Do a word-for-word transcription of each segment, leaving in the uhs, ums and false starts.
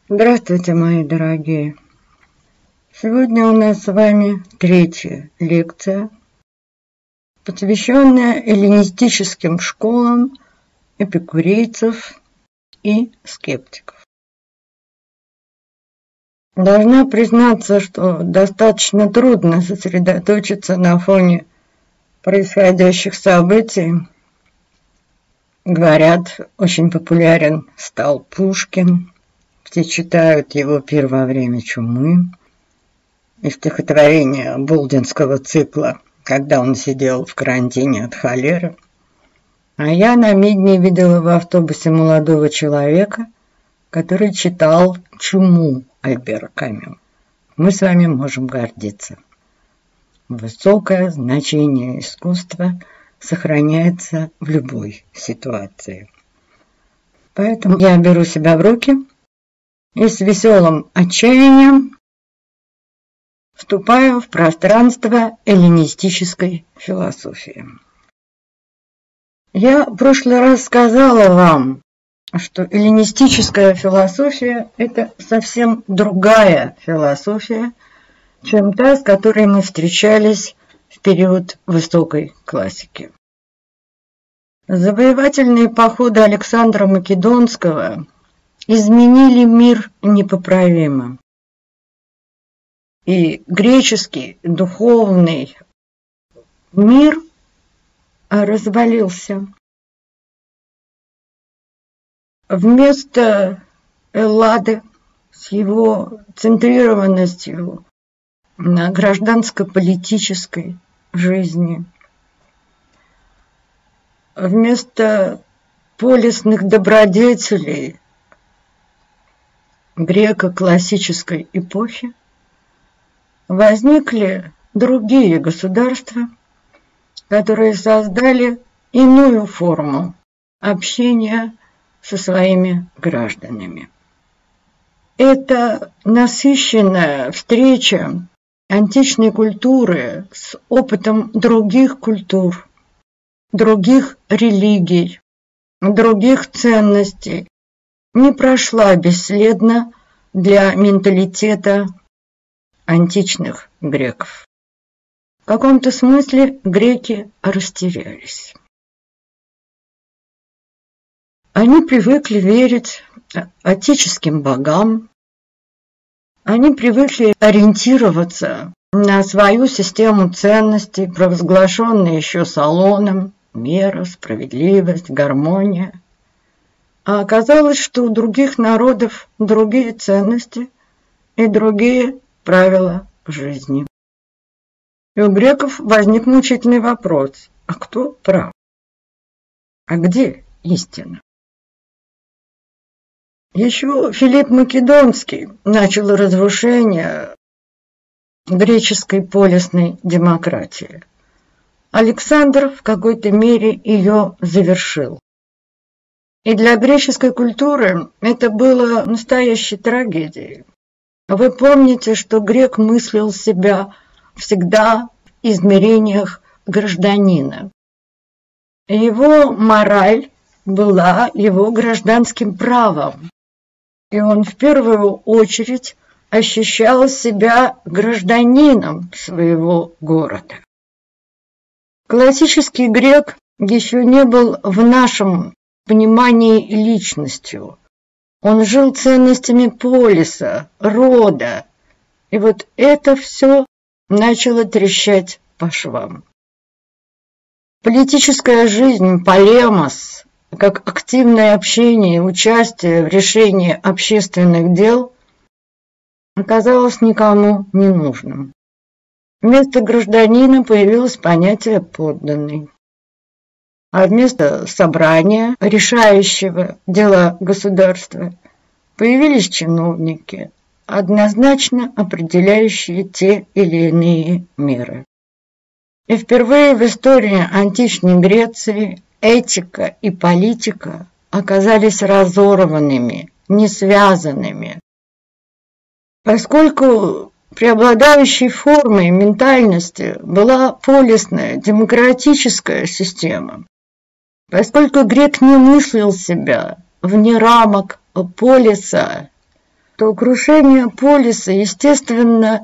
Здравствуйте, мои дорогие! Сегодня у нас с вами третья лекция, посвященная эллинистическим школам эпикурейцев и скептиков. Должна признаться, что достаточно трудно сосредоточиться на фоне происходящих событий. Говорят, очень популярен стал Пушкин. Все читают его «Пир во время чумы» и стихотворение Болдинского цикла, когда он сидел в карантине от холеры. А я на Мидне видела в автобусе молодого человека, который читал «Чуму» Альбера Камю. Мы с вами можем гордиться. Высокое значение искусства сохраняется в любой ситуации. Поэтому я беру себя в руки и с веселым отчаянием вступаю в пространство эллинистической философии. Я в прошлый раз сказала вам, что эллинистическая философия – это совсем другая философия, чем та, с которой мы встречались в период высокой классики. Завоевательные походы Александра Македонского изменили мир непоправимо. И греческий духовный мир развалился. Вместо Эллады с его центрированностью на гражданско-политической жизни, вместо полисных добродетелей греко-классической эпохи возникли другие государства, которые создали иную форму общения со своими гражданами. Это насыщенная встреча античной культуры с опытом других культур, других религий, других ценностей не прошла бесследно для менталитета античных греков. В каком-то смысле греки растерялись. Они привыкли верить отеческим богам, они привыкли ориентироваться на свою систему ценностей, провозглашенную еще Солоном: мера, справедливость, гармония. А оказалось, что у других народов другие ценности и другие правила жизни. И у греков возник мучительный вопрос: а кто прав? А где истина? Еще Филипп Македонский начал разрушение греческой полисной демократии. Александр в какой-то мере ее завершил. И для греческой культуры это было настоящей трагедией. Вы помните, что грек мыслил себя всегда в измерениях гражданина. Его мораль была его гражданским правом. И он в первую очередь ощущал себя гражданином своего города. Классический грек еще не был в нашем понимании личностью. Он жил ценностями полиса, рода. И вот это все начало трещать по швам. Политическая жизнь, полемос, как активное общение и участие в решении общественных дел, оказалось никому не нужным. Вместо гражданина появилось понятие «подданный». А вместо собрания, решающего дела государства, появились чиновники, однозначно определяющие те или иные меры. И впервые в истории античной Греции этика и политика оказались разорванными, не связанными. Поскольку преобладающей формой ментальности была полисная демократическая система, поскольку грек не мыслил себя вне рамок полиса, то крушение полиса, естественно,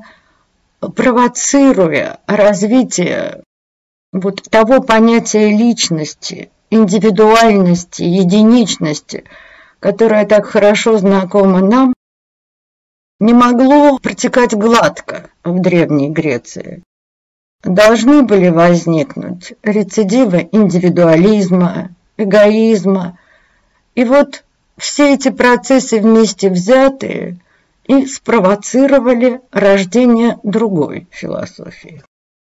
провоцируя развитие вот того понятия личности, индивидуальности, единичности, которое так хорошо знакомо нам, не могло протекать гладко в Древней Греции. Должны были возникнуть рецидивы индивидуализма, эгоизма. И вот все эти процессы вместе взятые и спровоцировали рождение другой философии.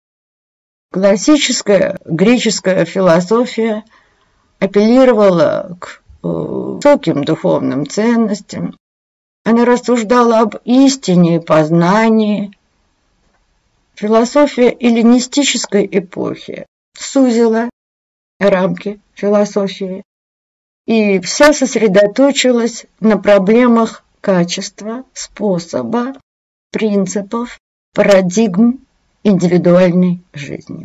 Классическая греческая философия апеллировала к высоким духовным ценностям. Она рассуждала об истине и познании. Философия эллинистической эпохи сузила рамки философии и вся сосредоточилась на проблемах качества, способа, принципов, парадигм индивидуальной жизни.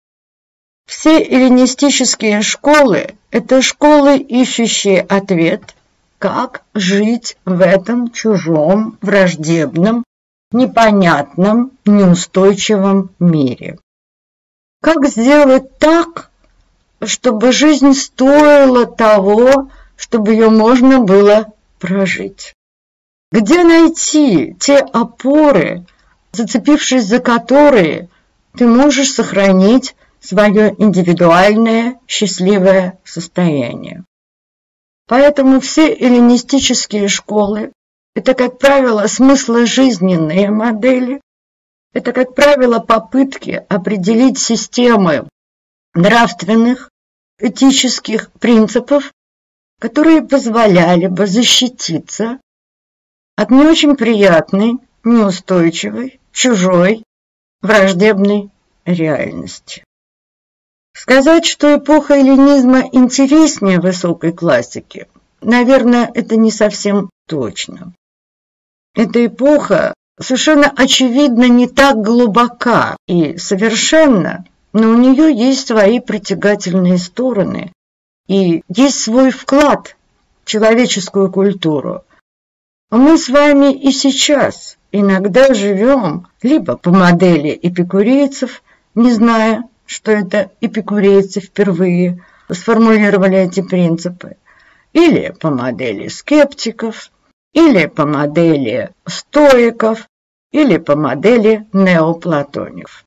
Все эллинистические школы – это школы, ищущие ответ, как жить в этом чужом, враждебном, непонятном, неустойчивом мире. Как сделать так, чтобы жизнь стоила того, чтобы ее можно было прожить? Где найти те опоры, зацепившись за которые ты можешь сохранить свое индивидуальное счастливое состояние? Поэтому все эллинистические школы – это, как правило, смысложизненные модели, это, как правило, попытки определить системы нравственных, этических принципов, которые позволяли бы защититься от не очень приятной, неустойчивой, чужой, враждебной реальности. Сказать, что эпоха эллинизма интереснее высокой классики, наверное, это не совсем точно. Эта эпоха совершенно очевидно не так глубока и совершенна, но у нее есть свои притягательные стороны и есть свой вклад в человеческую культуру. Мы с вами и сейчас иногда живем либо по модели эпикурейцев, не зная, что это эпикурейцы впервые сформулировали эти принципы, или по модели скептиков, или по модели стоиков, или по модели неоплатоников.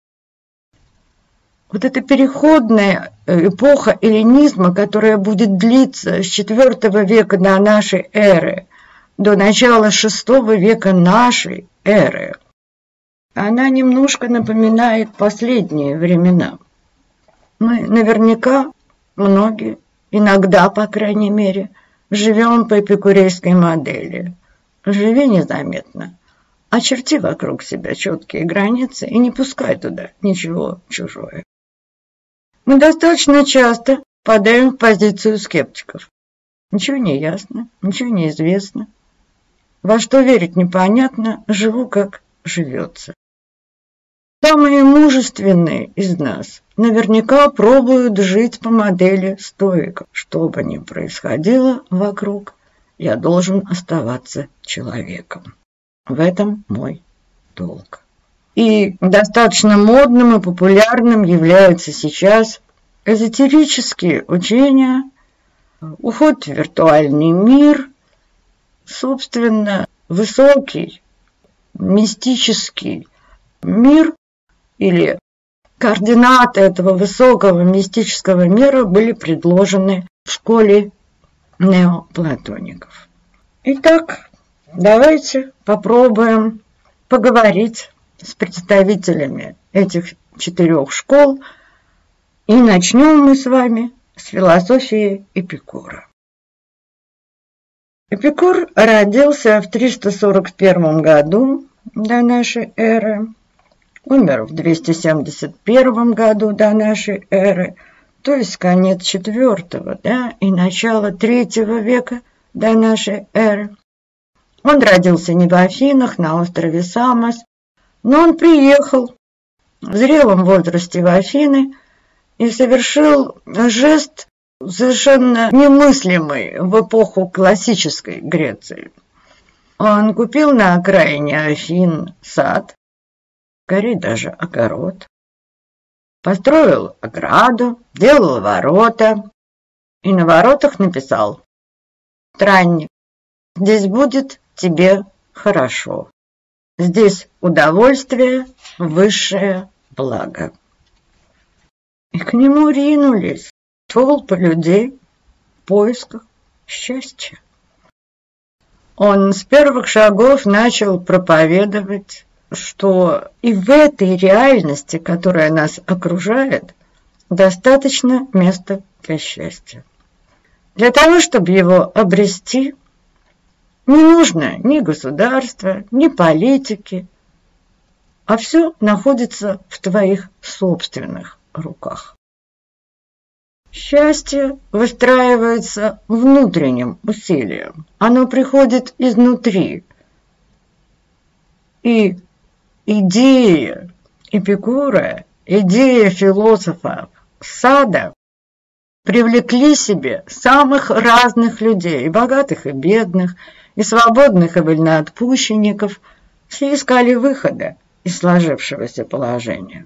Вот эта переходная эпоха эллинизма, которая будет длиться с четвёртого века до нашей эры до начала шестого века нашей эры, она немножко напоминает последние времена. Мы наверняка, многие, иногда, по крайней мере, живем по эпикурейской модели. Живи незаметно, очерти вокруг себя четкие границы и не пускай туда ничего чужое. Мы достаточно часто впадаем в позицию скептиков. Ничего не ясно, ничего не известно. Во что верить непонятно, живу как живется. Самые мужественные из нас наверняка пробуют жить по модели стоиков. Что бы ни происходило вокруг, я должен оставаться человеком. В этом мой долг. И достаточно модным и популярным являются сейчас эзотерические учения, уход в виртуальный мир, собственно, высокий, мистический мир или координаты этого высокого мистического мира были предложены в школе неоплатоников. Итак, давайте попробуем поговорить с представителями этих четырех школ, и начнем мы с вами с философии Эпикура. Эпикур родился в триста сорок первом году до нашей эры, умер в двести семьдесят первом году до нашей эры, то есть конец четвёртого, да, и начало третьего века до нашей эры. Он родился не в Афинах, на острове Самос, но он приехал в зрелом возрасте в Афины и совершил жест, совершенно немыслимый в эпоху классической Греции. Он купил на окраине Афин сад, скорее даже огород, построил ограду, делал ворота и на воротах написал: «Странник, здесь будет тебе хорошо. Здесь удовольствие, высшее благо». И к нему ринулись толпы людей в поисках счастья. Он с первых шагов начал проповедовать, что и в этой реальности, которая нас окружает, достаточно места для счастья. Для того, чтобы его обрести, не нужно ни государства, ни политики, а все находится в твоих собственных руках. Счастье выстраивается внутренним усилием. Оно приходит изнутри. И идея Эпикура, идея философа сада привлекли себе самых разных людей, и богатых, и бедных, и свободных, и вольноотпущенников. Все искали выхода из сложившегося положения.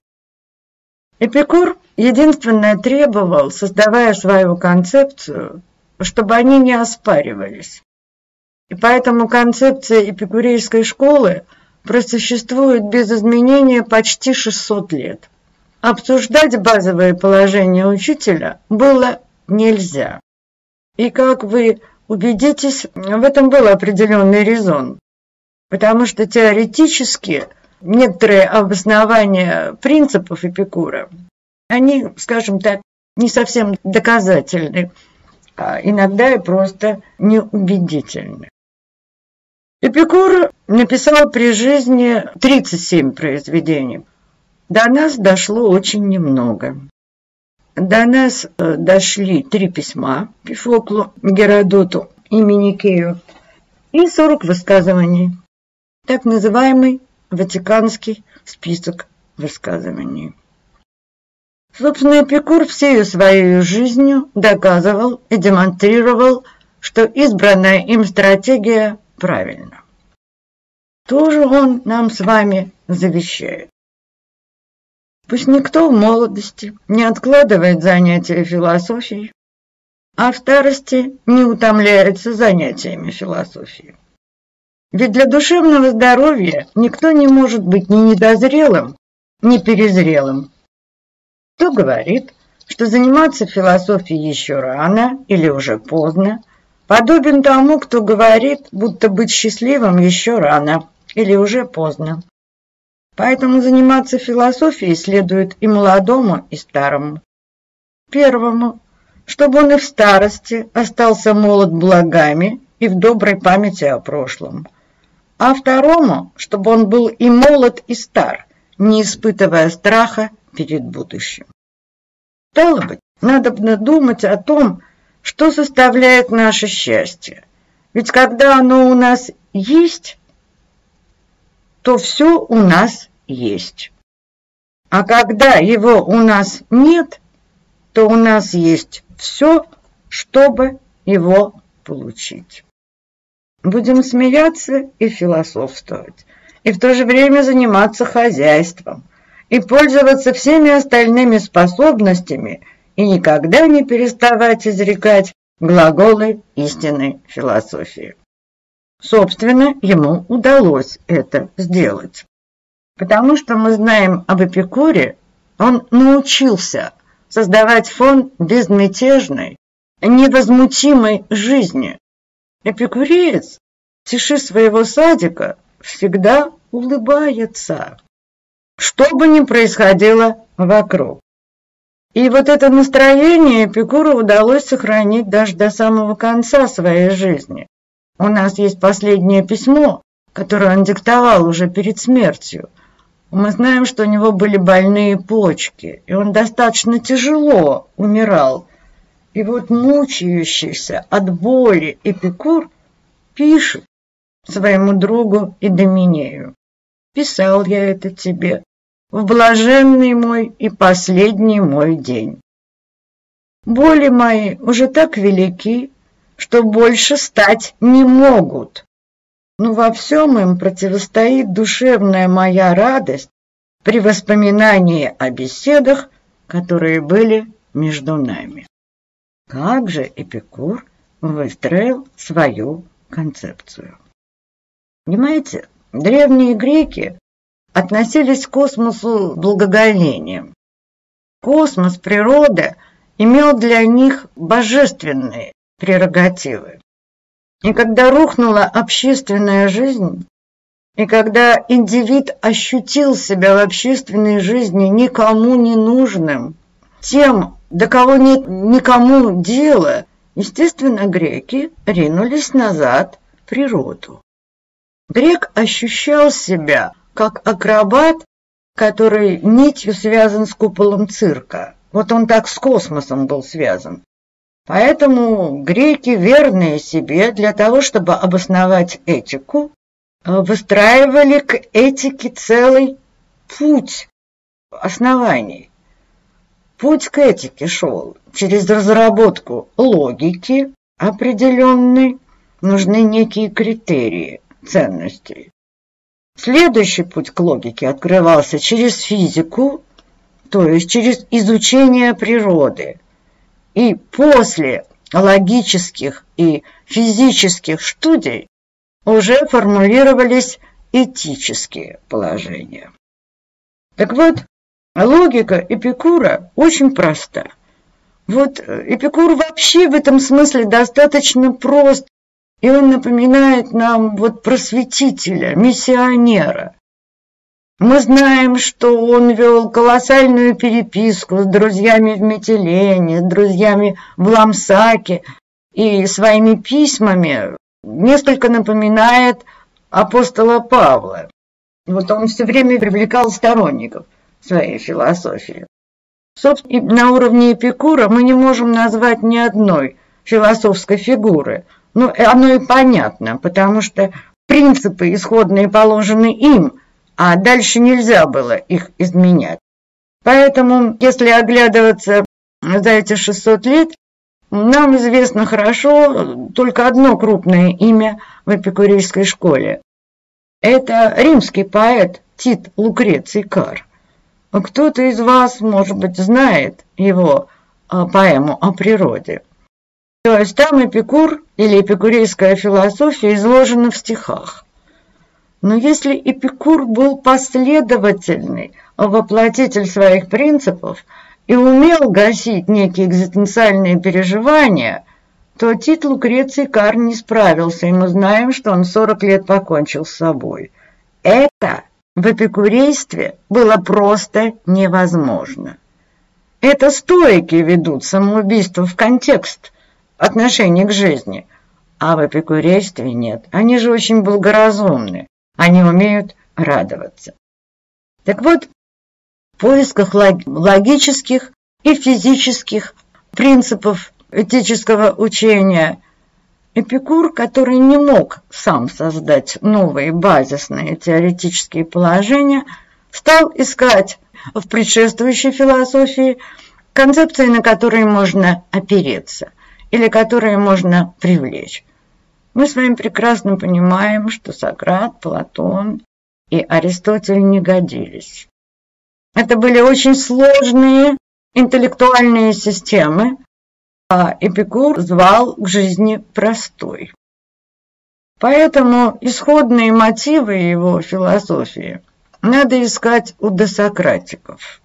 Эпикур единственное требовал, создавая свою концепцию, чтобы они не оспаривались. И поэтому концепция эпикурейской школы просуществует без изменения почти шестьсот лет. Обсуждать базовые положения учителя было нельзя. И, как вы убедитесь, в этом был определенный резон, потому что теоретически некоторые обоснования принципов Эпикура, они, скажем так, не совсем доказательны, а иногда и просто неубедительны. Эпикур написал при жизни тридцать семь произведений. До нас дошло очень немного. До нас дошли три письма Пифоклу, Геродоту и Миникею и сорок высказываний, так называемый Ватиканский список высказываний. Собственно, Эпикур всей своей жизнью доказывал и демонстрировал, что избранная им стратегия правильна. Тоже он нам с вами завещает. Пусть никто в молодости не откладывает занятия философией, а в старости не утомляется занятиями философией. Ведь для душевного здоровья никто не может быть ни недозрелым, ни перезрелым. Кто говорит, что заниматься философией еще рано или уже поздно, подобен тому, кто говорит, будто быть счастливым еще рано или уже поздно. Поэтому заниматься философией следует и молодому, и старому. Первому, чтобы он и в старости остался молод благами и в доброй памяти о прошлом. А второму, чтобы он был и молод, и стар, не испытывая страха перед будущим. Стало быть, надо думать о том, что составляет наше счастье. Ведь когда оно у нас есть, то все у нас есть. А когда его у нас нет, то у нас есть все, чтобы его получить. Будем смеяться и философствовать, и в то же время заниматься хозяйством, и пользоваться всеми остальными способностями, и никогда не переставать изрекать глаголы истинной философии. Собственно, ему удалось это сделать. Потому что мы знаем об Эпикуре, он научился создавать фон безмятежной, невозмутимой жизни. Эпикуреец в тиши своего садика всегда улыбается, что бы ни происходило вокруг. И вот это настроение Эпикуру удалось сохранить даже до самого конца своей жизни. У нас есть последнее письмо, которое он диктовал уже перед смертью. Мы знаем, что у него были больные почки, и он достаточно тяжело умирал. И вот мучающийся от боли Эпикур пишет своему другу Идоменею: «Писал я это тебе в блаженный мой и последний мой день. Боли мои уже так велики, что больше стать не могут. но во всем им противостоит душевная моя радость при воспоминании о беседах, которые были между нами. Как же Эпикур выстроил свою концепцию? Понимаете, древние греки относились к космосу с благоговением. Космос, природа имел для них божественные прерогативы. И когда рухнула общественная жизнь, и когда индивид ощутил себя в общественной жизни никому не нужным, тем, до кого нет никому дела, естественно, греки ринулись назад в природу. Грек ощущал себя как акробат, который нитью связан с куполом цирка. Вот он так с космосом был связан. Поэтому греки, верные себе, для того, чтобы обосновать этику, выстраивали к этике целый путь оснований. Путь к этике шел через разработку логики определенной, нужны некие критерии ценностей. Следующий путь к логике открывался через физику, то есть через изучение природы. И после логических и физических студий уже формулировались этические положения. Так вот, логика Эпикура очень проста. Вот Эпикур вообще в этом смысле достаточно прост, и он напоминает нам вот просветителя, миссионера. Мы знаем, что он вел колоссальную переписку с друзьями в Митилене, с друзьями в Ламсаке, и своими письмами несколько напоминает апостола Павла. Вот он все время привлекал сторонников своей философии. Собственно, на уровне Эпикура мы не можем назвать ни одной философской фигуры. Ну, оно и понятно, потому что принципы исходные положены им, а дальше нельзя было их изменять. Поэтому, если оглядываться за эти шестьсот лет, нам известно хорошо только одно крупное имя в эпикурейской школе. Это римский поэт Тит Лукреций Кар. Кто-то из вас, может быть, знает его поэму о природе. То есть там Эпикур или эпикурейская философия изложена в стихах. Но если Эпикур был последовательный воплотитель своих принципов и умел гасить некие экзистенциальные переживания, то Тит Лукреций Кар не справился, и мы знаем, что он сорок лет покончил с собой. Это в эпикурействе было просто невозможно. Это стоики ведут самоубийство в контекст отношений к жизни, а в эпикурействе нет. Они же очень благоразумны. Они умеют радоваться. Так вот, в поисках логических и физических принципов этического учения Эпикур, который не мог сам создать новые базисные теоретические положения, стал искать в предшествующей философии концепции, на которые можно опереться или которые можно привлечь. Мы с вами прекрасно понимаем, что Сократ, Платон и Аристотель не годились. Это были очень сложные интеллектуальные системы, а Эпикур звал к жизни простой. Поэтому исходные мотивы его философии надо искать у досократиков.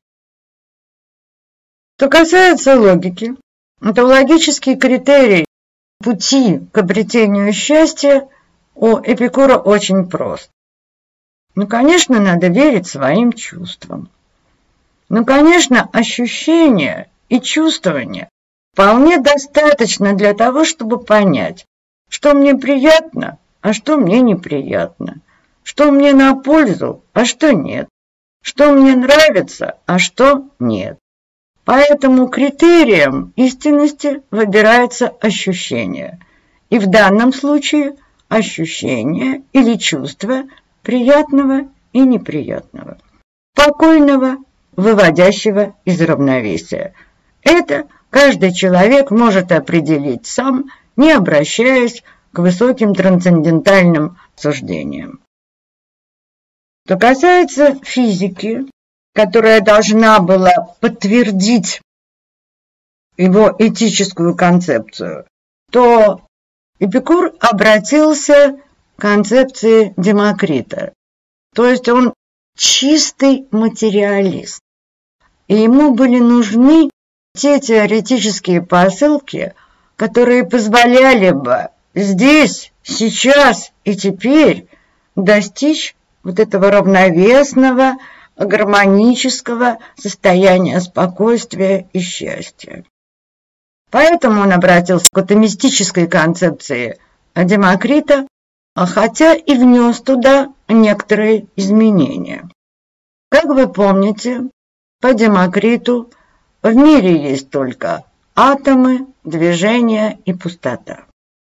Что касается логики, то логический критерий пути к обретению счастья у Эпикура очень прост. Ну, конечно, надо верить своим чувствам. Ну, конечно, ощущения и чувствования вполне достаточно для того, чтобы понять, что мне приятно, а что мне неприятно, что мне на пользу, а что нет, что мне нравится, а что нет. Поэтому критерием истинности выбирается ощущение. И в данном случае ощущение или чувство приятного и неприятного, спокойного, выводящего из равновесия. Это каждый человек может определить сам, не обращаясь к высоким трансцендентальным суждениям. Что касается физики, которая должна была подтвердить его этическую концепцию, то Эпикур обратился к концепции Демокрита. То есть он чистый материалист. И ему были нужны те теоретические посылки, которые позволяли бы здесь, сейчас и теперь достичь вот этого равновесного, гармонического состояния спокойствия и счастья. Поэтому он обратился к атомистической концепции Демокрита, хотя и внес туда некоторые изменения. Как вы помните, по Демокриту в мире есть только атомы, движение и пустота.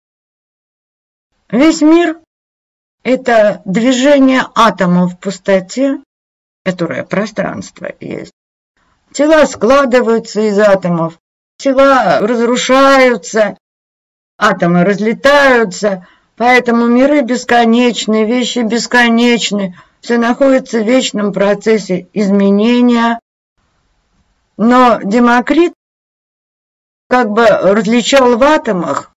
Весь мир – это движение атомов в пустоте, которое пространство есть. Тела складываются из атомов, тела разрушаются, атомы разлетаются, поэтому миры бесконечны, вещи бесконечны, все находится в вечном процессе изменения. Но Демокрит как бы различал в атомах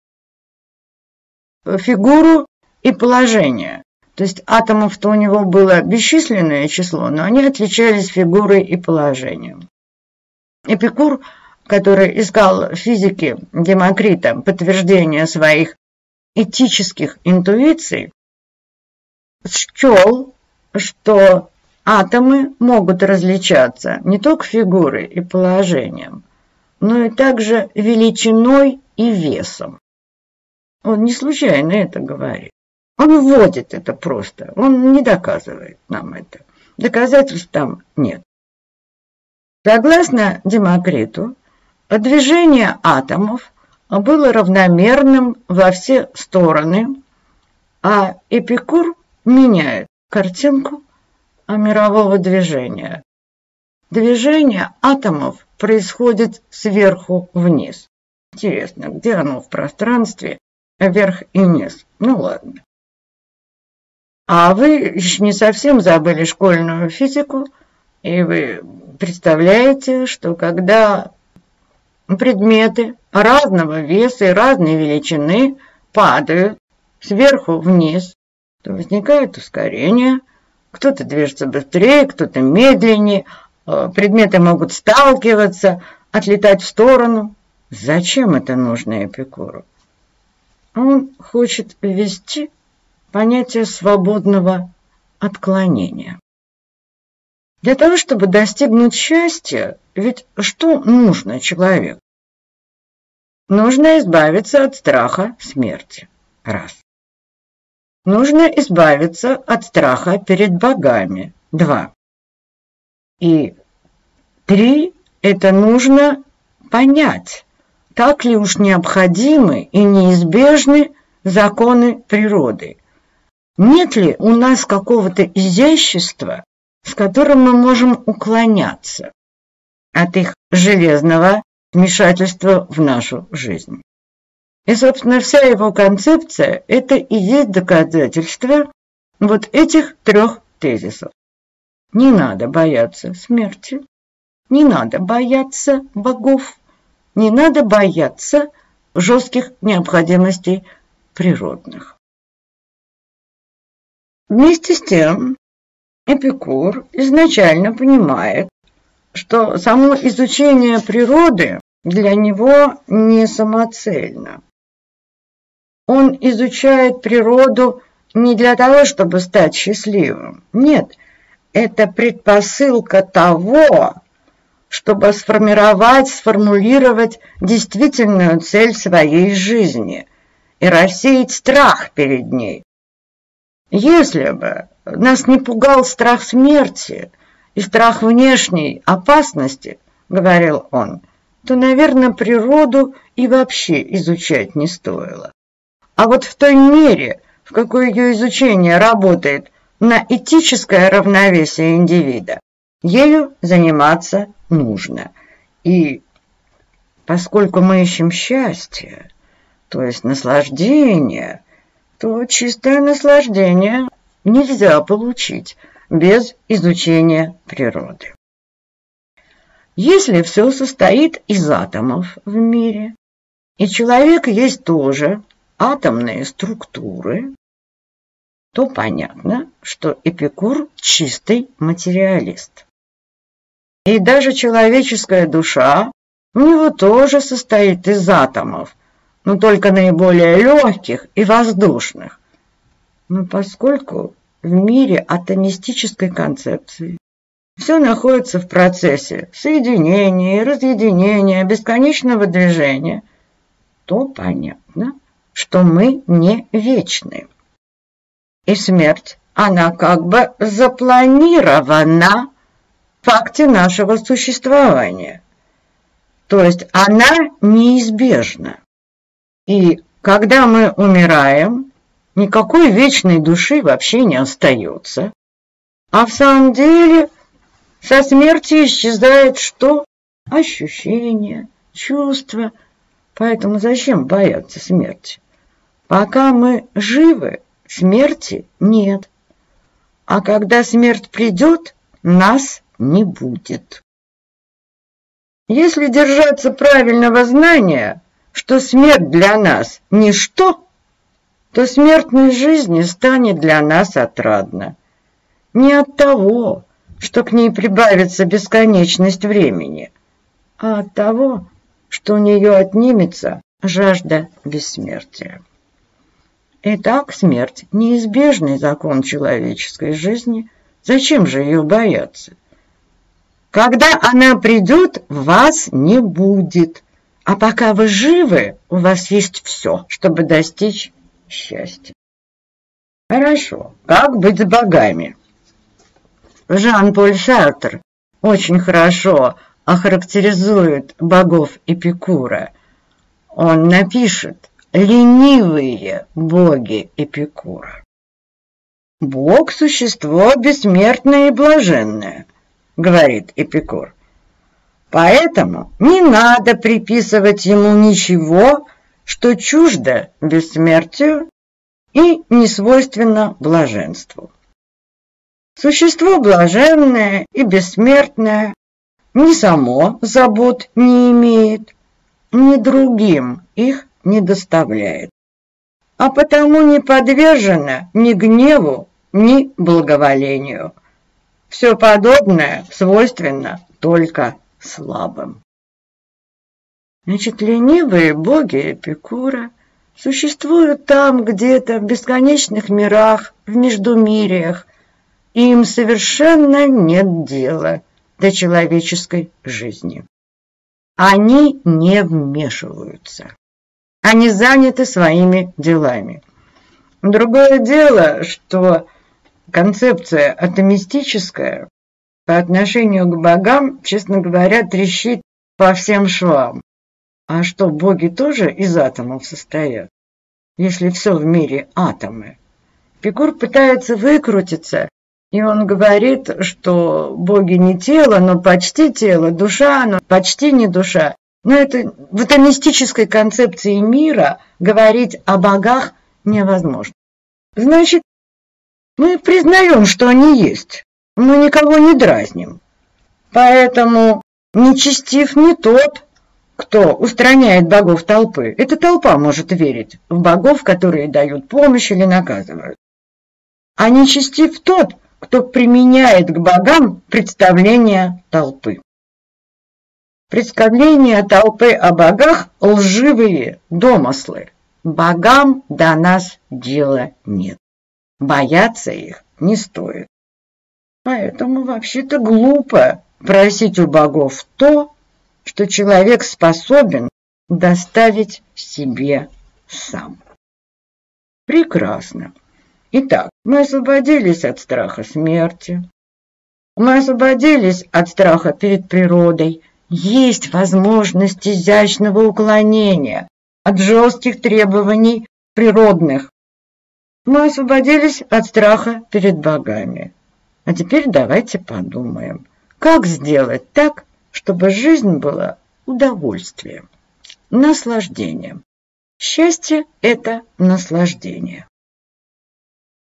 фигуру и положение. То есть атомов-то у него было бесчисленное число, но они отличались фигурой и положением. Эпикур, который искал в физике Демокрита подтверждение своих этических интуиций, счел, что атомы могут различаться не только фигурой и положением, но и также величиной и весом. Он не случайно это говорит. Он вводит это просто, он не доказывает нам это. Доказательств там нет. Согласно Демокриту, движение атомов было равномерным во все стороны, а Эпикур меняет картинку мирового движения. Движение атомов происходит сверху вниз. Интересно, где оно в пространстве, вверх и вниз? Ну ладно. А вы еще не совсем забыли школьную физику, и вы представляете, что когда предметы разного веса и разной величины падают сверху вниз, то возникает ускорение. Кто-то движется быстрее, кто-то медленнее, предметы могут сталкиваться, отлетать в сторону. Зачем это нужно Эпикуру? Он хочет ввести понятие свободного отклонения. Для того, чтобы достигнуть счастья, ведь что нужно человеку? Нужно избавиться от страха смерти. Раз. Нужно избавиться от страха перед богами. Два. И три. Это нужно понять, так ли уж необходимы и неизбежны законы природы. Нет ли у нас какого-то изящества, с которым мы можем уклоняться от их железного вмешательства в нашу жизнь? И, собственно, вся его концепция – это и есть доказательство вот этих трех тезисов. Не надо бояться смерти, не надо бояться богов, не надо бояться жестких необходимостей природных. Вместе с тем, Эпикур изначально понимает, что само изучение природы для него не самоцельно. Он изучает природу не для того, чтобы стать счастливым. Нет, это предпосылка того, чтобы сформировать, сформулировать действительную цель своей жизни и рассеять страх перед ней. Если бы нас не пугал страх смерти и страх внешней опасности, говорил он, то, наверное, природу и вообще изучать не стоило. А вот в той мере, в какой ее изучение работает на этическое равновесие индивида, ею заниматься нужно. И поскольку мы ищем счастье, то есть наслаждение, то чистое наслаждение нельзя получить без изучения природы. Если все состоит из атомов в мире, и человек есть тоже атомные структуры, то понятно, что Эпикур чистый материалист. И даже человеческая душа у него тоже состоит из атомов, но только наиболее легких и воздушных. Но поскольку в мире атомистической концепции все находится в процессе соединения и разъединения, бесконечного движения, то понятно, что мы не вечны. И смерть, она как бы запланирована в факте нашего существования. То есть она неизбежна. И когда мы умираем, никакой вечной души вообще не остается. А в самом деле со смертью исчезает что? Ощущение, чувство. Поэтому зачем бояться смерти? Пока мы живы, смерти нет. А когда смерть придет, нас не будет. Если держаться правильного знания, что смерть для нас ничто, то смертной жизни станет для нас отрадна. Не от того, что к ней прибавится бесконечность времени, а от того, что у нее отнимется жажда бессмертия. Итак, смерть – неизбежный закон человеческой жизни. Зачем же ее бояться? Когда она придет, вас не будет. А пока вы живы, у вас есть все, чтобы достичь счастья. Хорошо, как быть с богами? Жан-Поль Сартр очень хорошо охарактеризует богов Эпикура. Он напишет: ленивые боги Эпикура. Бог – существо бессмертное и блаженное, говорит Эпикур. Поэтому не надо приписывать ему ничего, что чуждо бессмертию и не свойственно блаженству. Существо блаженное и бессмертное ни само забот не имеет, ни другим их не доставляет, а потому не подвержено ни гневу, ни благоволению. Все подобное свойственно только слабым. Значит, ленивые боги Эпикура существуют там где-то в бесконечных мирах, в междумириях, и им совершенно нет дела до человеческой жизни. Они не вмешиваются. Они заняты своими делами. Другое дело, что концепция атомистическая по отношению к богам, честно говоря, трещит по всем швам. А что, боги тоже из атомов состоят? Если все в мире атомы. Эпикур пытается выкрутиться, и он говорит, что боги не тело, но почти тело, душа, но почти не душа. Но это в атомистической концепции мира говорить о богах невозможно. Значит, мы признаем, что они есть, мы никого не дразним. Поэтому нечестив не тот, кто устраняет богов толпы. Эта толпа может верить в богов, которые дают помощь или наказывают. А нечестив тот, кто применяет к богам представления толпы. Представления толпы о богах – лживые домыслы. Богам до нас дела нет. Бояться их не стоит. Поэтому вообще-то глупо просить у богов то, что человек способен доставить себе сам. Прекрасно. Итак, мы освободились от страха смерти. Мы освободились от страха перед природой. Есть возможность изящного уклонения от жестких требований природных. Мы освободились от страха перед богами. А теперь давайте подумаем, как сделать так, чтобы жизнь была удовольствием, наслаждением. Счастье – это наслаждение.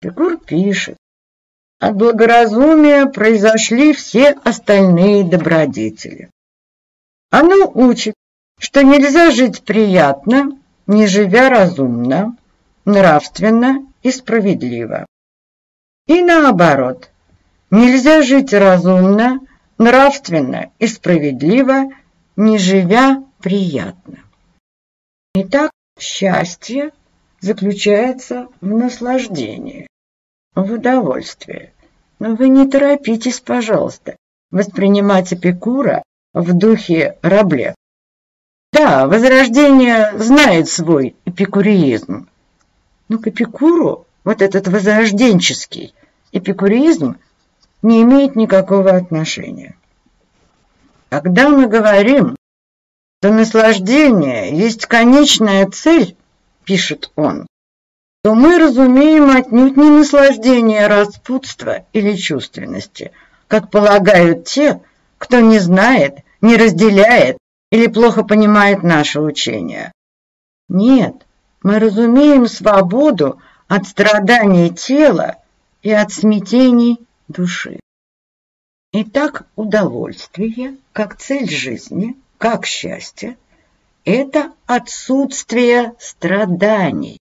Эпикур пишет: от благоразумия произошли все остальные добродетели. Оно учит, что нельзя жить приятно, не живя разумно, нравственно и справедливо. И наоборот, нельзя жить разумно, нравственно и справедливо, не живя приятно. Итак, счастье заключается в наслаждении, в удовольствии. Но вы не торопитесь, пожалуйста, воспринимать Эпикура в духе Рабле. Да, Возрождение знает свой эпикуреизм, но к Эпикуру вот этот возрожденческий эпикуреизм не имеет никакого отношения. Когда мы говорим, что наслаждение есть конечная цель, пишет он, то мы разумеем отнюдь не наслаждение распутства или чувственности, как полагают те, кто не знает, не разделяет или плохо понимает наше учение. Нет, мы разумеем свободу от страданий тела и от смятений души. Итак, удовольствие, как цель жизни, как счастье, это отсутствие страданий.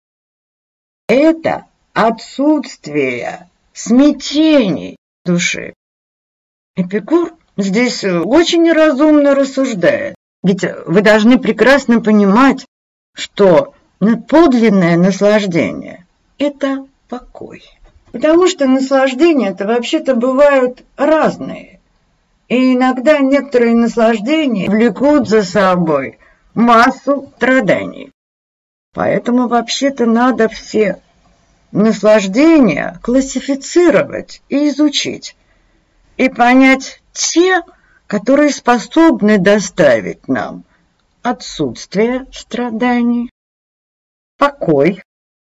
Это отсутствие смятений души. Эпикур здесь очень разумно рассуждает. Ведь вы должны прекрасно понимать, что подлинное наслаждение – это покой. Потому что наслаждения-то вообще-то бывают разные. И иногда некоторые наслаждения влекут за собой массу страданий. Поэтому вообще-то надо все наслаждения классифицировать и изучить. И понять те, которые способны доставить нам отсутствие страданий, покой,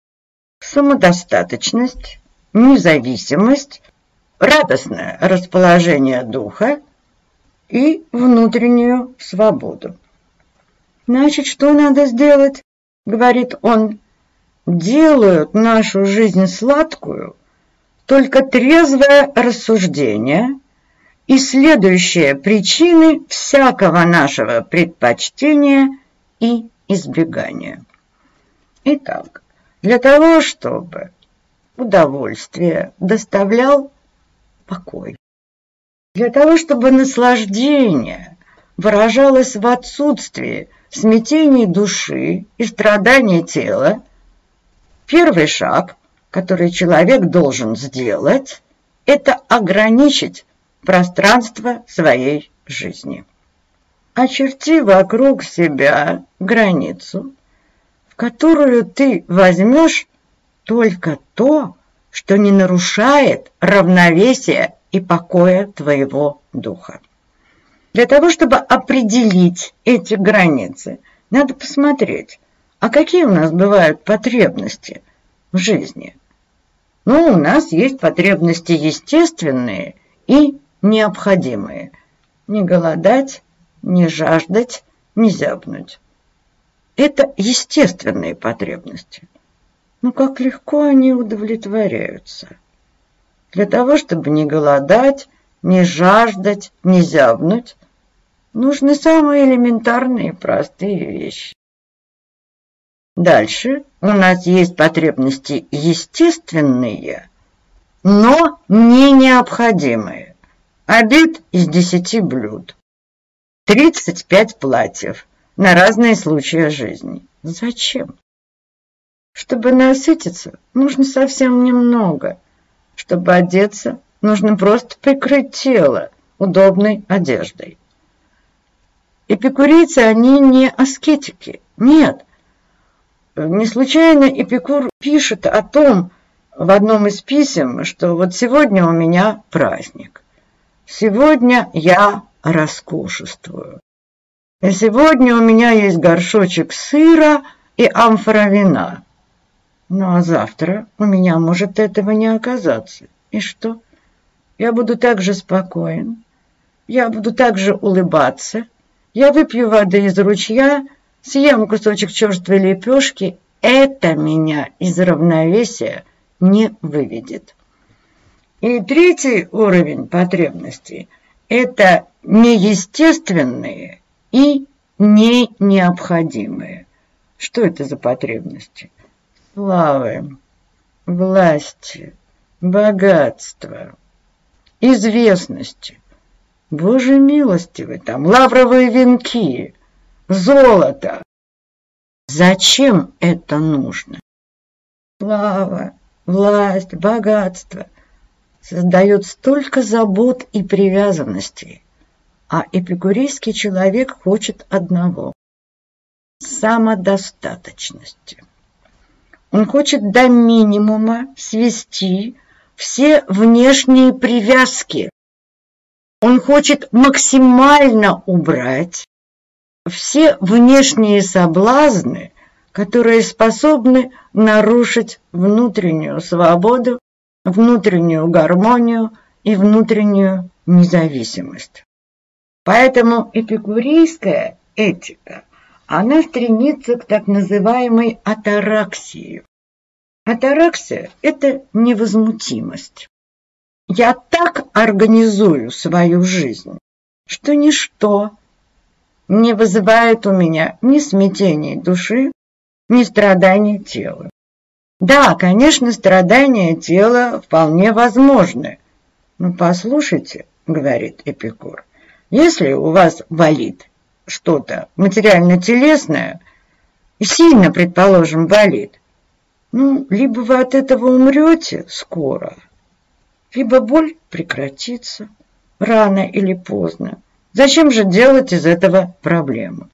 самодостаточность, независимость, радостное расположение духа и внутреннюю свободу. Значит, что надо сделать? Говорит он, делают нашу жизнь сладкую только трезвое рассуждение и следующие причины всякого нашего предпочтения и избегания. Итак, для того, чтобы удовольствие доставлял покой, для того, чтобы наслаждение выражалось в отсутствии смятений души и страданий тела, первый шаг, который человек должен сделать, это ограничить пространство своей жизни. Очерти вокруг себя границу, в которую ты возьмешь только то, что не нарушает равновесия и покоя твоего духа. Для того, чтобы определить эти границы, надо посмотреть, а какие у нас бывают потребности в жизни. Ну, у нас есть потребности естественные и необходимые. Не голодать, не жаждать, не зябнуть. Это естественные потребности. Но как легко они удовлетворяются. Для того, чтобы не голодать, не жаждать, не зябнуть, нужны самые элементарные простые вещи. Дальше у нас есть потребности естественные, но не необходимые. Обед из десяти блюд, тридцать пять платьев на разные случаи жизни. Зачем? Чтобы насытиться, нужно совсем немного. Чтобы одеться, нужно просто прикрыть тело удобной одеждой. Эпикурейцы, они не аскетики. Нет. Не случайно Эпикур пишет о том в одном из писем, что вот сегодня у меня праздник. Сегодня я роскошествую. И сегодня у меня есть горшочек сыра и амфора вина. Ну а завтра у меня может этого не оказаться. И что? Я буду так же спокоен. Я буду так же улыбаться. Я выпью воды из ручья, съем кусочек черствой лепешки. Это меня из равновесия не выведет. И третий уровень потребностей – это неестественные и не необходимые. Что это за потребности? Славы, власти, богатства, известности. Боже милостивый, там лавровые венки, золото. Зачем это нужно? Слава, власть, богатство создают столько забот и привязанностей, а эпикурейский человек хочет одного – самодостаточности. Он хочет до минимума свести все внешние привязки. Он хочет максимально убрать все внешние соблазны, которые способны нарушить внутреннюю свободу, внутреннюю гармонию и внутреннюю независимость. Поэтому эпикурейская этика, она стремится к так называемой атараксии. Атараксия – это невозмутимость. Я так организую свою жизнь, что ничто не вызывает у меня ни смятений души, ни страданий тела. Да, конечно, страдания тела вполне возможны. Но послушайте, говорит Эпикур, если у вас болит что-то материально-телесное, и сильно, предположим, болит, ну, либо вы от этого умрете скоро, либо боль прекратится рано или поздно. Зачем же делать из этого проблему?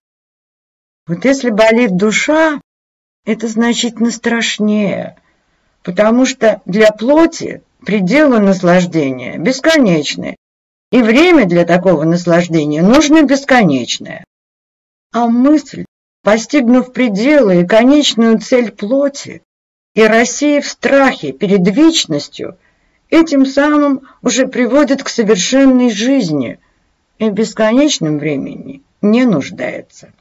Вот если болит душа, это значительно страшнее, потому что для плоти пределы наслаждения бесконечны, и время для такого наслаждения нужно бесконечное. А мысль, постигнув пределы и конечную цель плоти, и рассеяв страхи перед вечностью, этим самым уже приводит к совершенной жизни и в бесконечном времени не нуждается.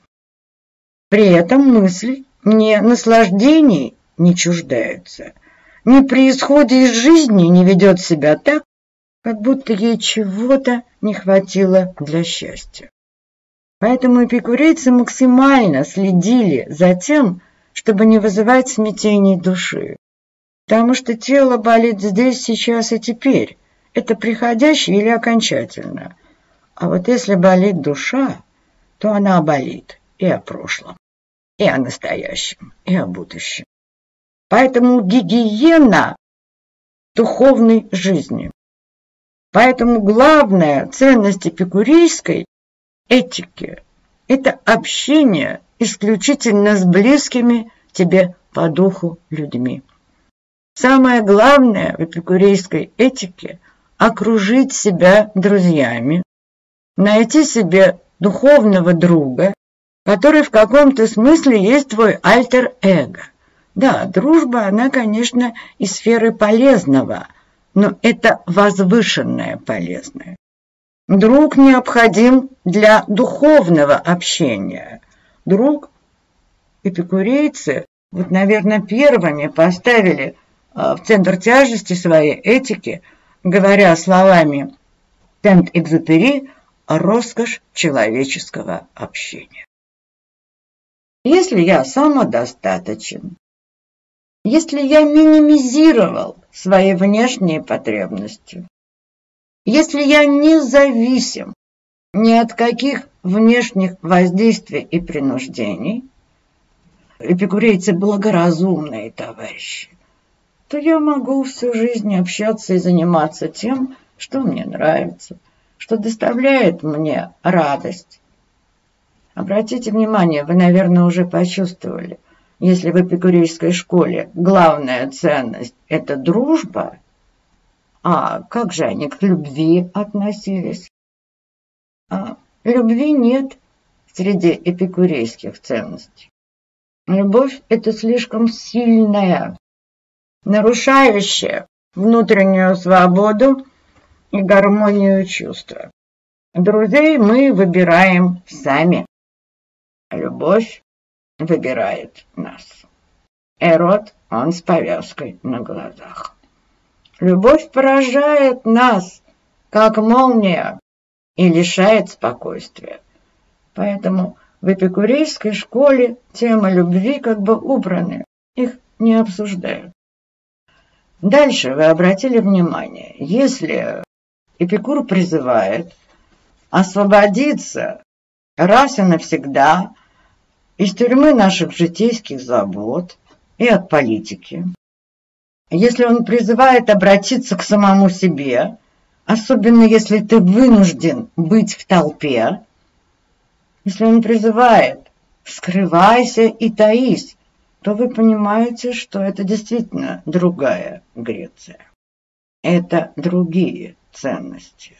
При этом мысль не наслаждений не чуждается, ни при исходе из жизни не ведет себя так, как будто ей чего-то не хватило для счастья. Поэтому эпикурейцы максимально следили за тем, чтобы не вызывать смятений души. Потому что тело болит здесь, сейчас и теперь. Это приходящее или окончательно. А вот если болит душа, то она болит и о прошлом, и о настоящем, и о будущем. Поэтому гигиена духовной жизни. Поэтому главная ценность эпикурейской этики – это общение исключительно с близкими тебе по духу людьми. Самое главное в эпикурейской этике – окружить себя друзьями, найти себе духовного друга, который в каком-то смысле есть твой альтер-эго. Да, дружба, она, конечно, из сферы полезного, но это возвышенное полезное. Друг необходим для духовного общения. Друг, эпикурейцы, вот, наверное, первыми поставили в центр тяжести своей этики, говоря словами Сент-Экзюпери, роскошь человеческого общения. Если я самодостаточен, если я минимизировал свои внешние потребности, если я не зависим ни от каких внешних воздействий и принуждений, эпикурейцы благоразумные товарищи, то я могу всю жизнь общаться и заниматься тем, что мне нравится, что доставляет мне радость. Обратите внимание, вы, наверное, уже почувствовали, если в эпикурейской школе главная ценность – это дружба, а как же они к любви относились? А любви нет среди эпикурейских ценностей. Любовь – это слишком сильная, нарушающая внутреннюю свободу и гармонию чувства. Друзей мы выбираем сами. Любовь выбирает нас. Эрот, он с повязкой на глазах. Любовь поражает нас, как молния, и лишает спокойствия. Поэтому в эпикурейской школе тема любви как бы убраны, их не обсуждают. Дальше вы обратили внимание, если Эпикур призывает освободиться раз и навсегда из тюрьмы наших житейских забот и от политики, если он призывает обратиться к самому себе, особенно если ты вынужден быть в толпе, если он призывает «скрывайся и таись», то вы понимаете, что это действительно другая Греция. Это другие ценности.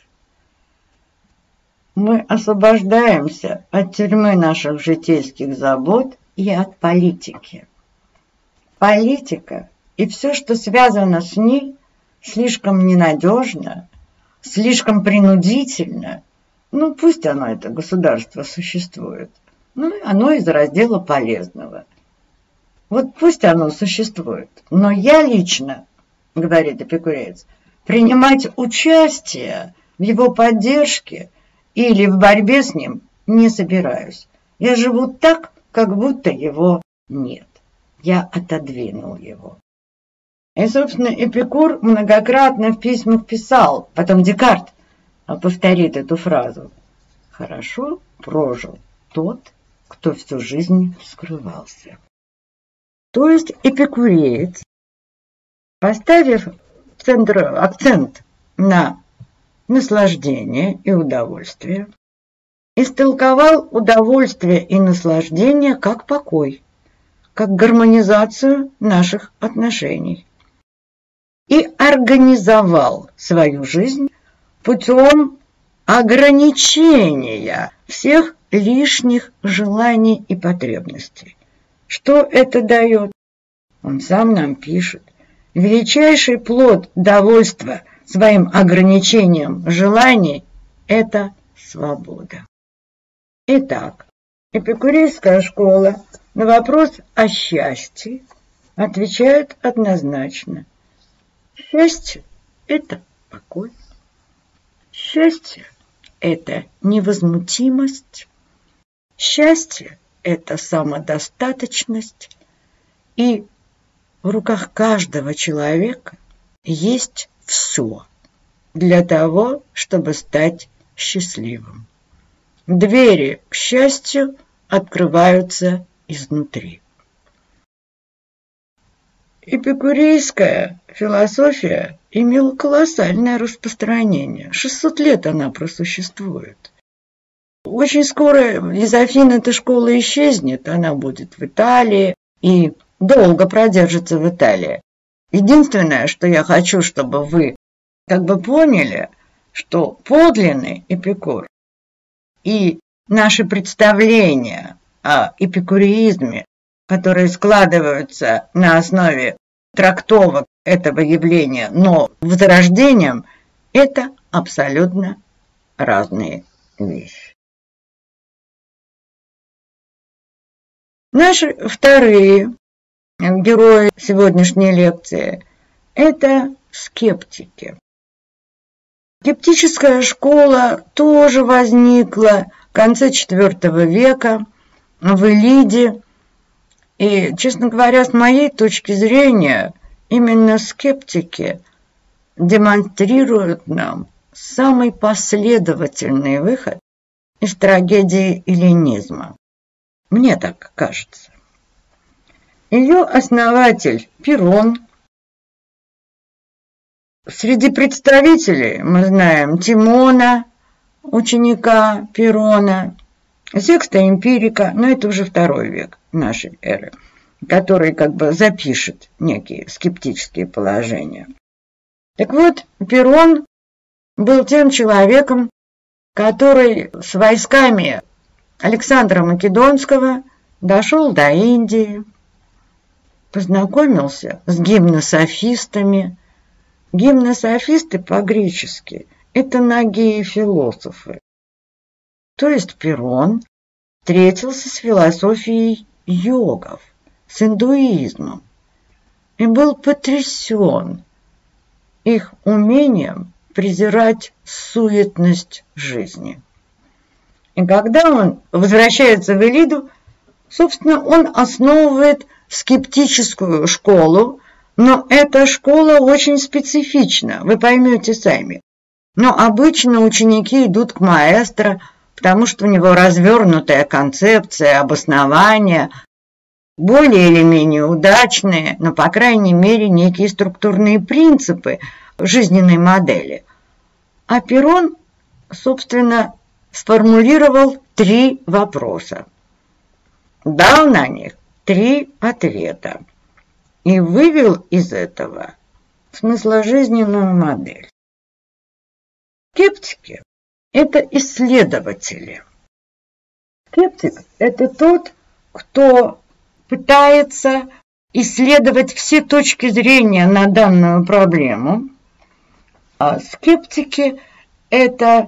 Мы освобождаемся от тюрьмы наших житейских забот и от политики. Политика и все, что связано с ней, слишком ненадежно, слишком принудительно. Ну, пусть оно, это государство, существует. Ну, оно из раздела полезного. Вот пусть оно существует. Но я лично, говорит эпикуреец, принимать участие в его поддержке или в борьбе с ним не собираюсь. Я живу так, как будто его нет. Я отодвинул его. И, собственно, Эпикур многократно в письмах писал, потом Декарт повторит эту фразу. Хорошо прожил тот, кто всю жизнь скрывался. То есть эпикуреец, поставив центр, акцент на наслаждение и удовольствие, истолковал удовольствие и наслаждение как покой, как гармонизацию наших отношений и организовал свою жизнь путем ограничения всех лишних желаний и потребностей. Что это дает? Он сам нам пишет. Величайший плод довольства своим ограничением желаний – это свобода. Итак, эпикурейская школа на вопрос о счастье отвечает однозначно. Счастье – это покой. Счастье – это невозмутимость. Счастье – это самодостаточность. И в руках каждого человека есть все для того, чтобы стать счастливым. Двери к счастью открываются изнутри. Эпикурейская философия имела колоссальное распространение. шестьсот лет она просуществует. Очень скоро из Афин эта школа исчезнет, она будет в Италии и долго продержится в Италии. Единственное, что я хочу, чтобы вы как бы поняли, что подлинный Эпикур и наши представления о эпикуреизме, которые складываются на основе трактовок этого явления, но возрождением, это абсолютно разные вещи. Наши вторые герои сегодняшней лекции – это скептики. Скептическая школа тоже возникла в конце четвёртого века в Элиде. И, честно говоря, с моей точки зрения, именно скептики демонстрируют нам самый последовательный выход из трагедии эллинизма. Мне так кажется. Ее основатель Пирон. Среди представителей мы знаем Тимона, ученика Пирона, Секста Эмпирика, но это уже второй век нашей эры, который как бы запишет некие скептические положения. Так вот, Пирон был тем человеком, который с войсками Александра Македонского дошел до Индии, познакомился с гимнософистами. Гимнософисты по-гречески – это нагие философы. То есть Пирон встретился с философией йогов, с индуизмом, и был потрясен их умением презирать суетность жизни. И когда он возвращается в Элиду, собственно, он основывает скептическую школу, но эта школа очень специфична, вы поймете сами. Но обычно ученики идут к маэстро, потому что у него развернутая концепция, обоснования, более или менее удачные, но, по крайней мере, некие структурные принципы жизненной модели. А Перрон, собственно, сформулировал три вопроса. Дал на них три ответа и вывел из этого смысложизненную модель. Скептики – это исследователи. Скептик – это тот, кто пытается исследовать все точки зрения на данную проблему, а скептики – это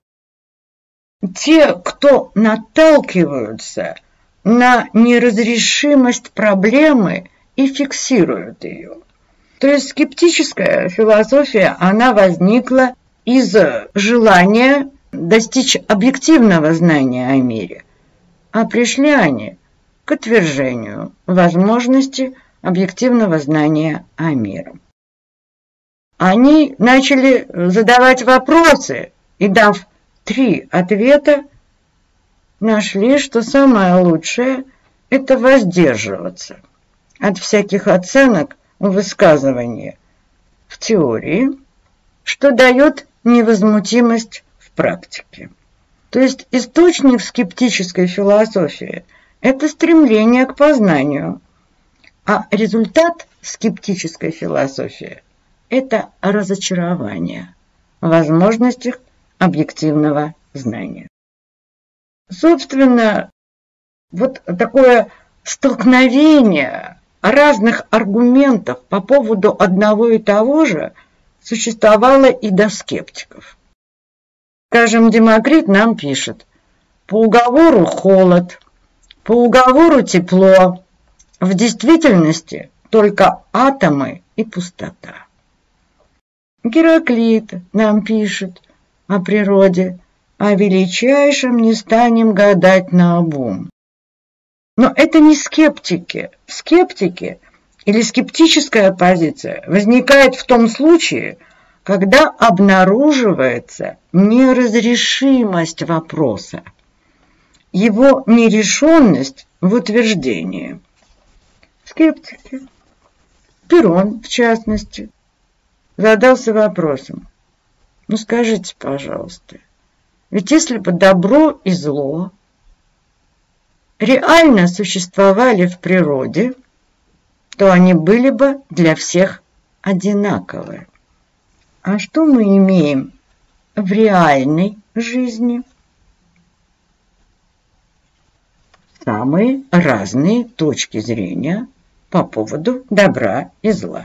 те, кто наталкиваются на неразрешимость проблемы и фиксируют ее. То есть скептическая философия, она возникла из желания достичь объективного знания о мире, а пришли они к отвержению возможности объективного знания о мире. Они начали задавать вопросы и, дав три ответа, нашли, что самое лучшее – это воздерживаться от всяких оценок высказывания в теории, что дает невозмутимость в практике. То есть источник скептической философии – это стремление к познанию, а результат скептической философии – это разочарование в возможностях объективного знания. Собственно, вот такое столкновение разных аргументов по поводу одного и того же существовало и до скептиков. Скажем, Демокрит нам пишет: по уговору холод, по уговору тепло, в действительности только атомы и пустота. Гераклит нам пишет о природе: о величайшем не станем гадать наобум. Но это не скептики. Скептики или скептическая позиция возникает в том случае, когда обнаруживается неразрешимость вопроса, его нерешенность в утверждении. Скептики, Перрон в частности, задался вопросом: ну скажите, пожалуйста, ведь если бы добро и зло реально существовали в природе, то они были бы для всех одинаковые. А что мы имеем в реальной жизни? Самые разные точки зрения по поводу добра и зла.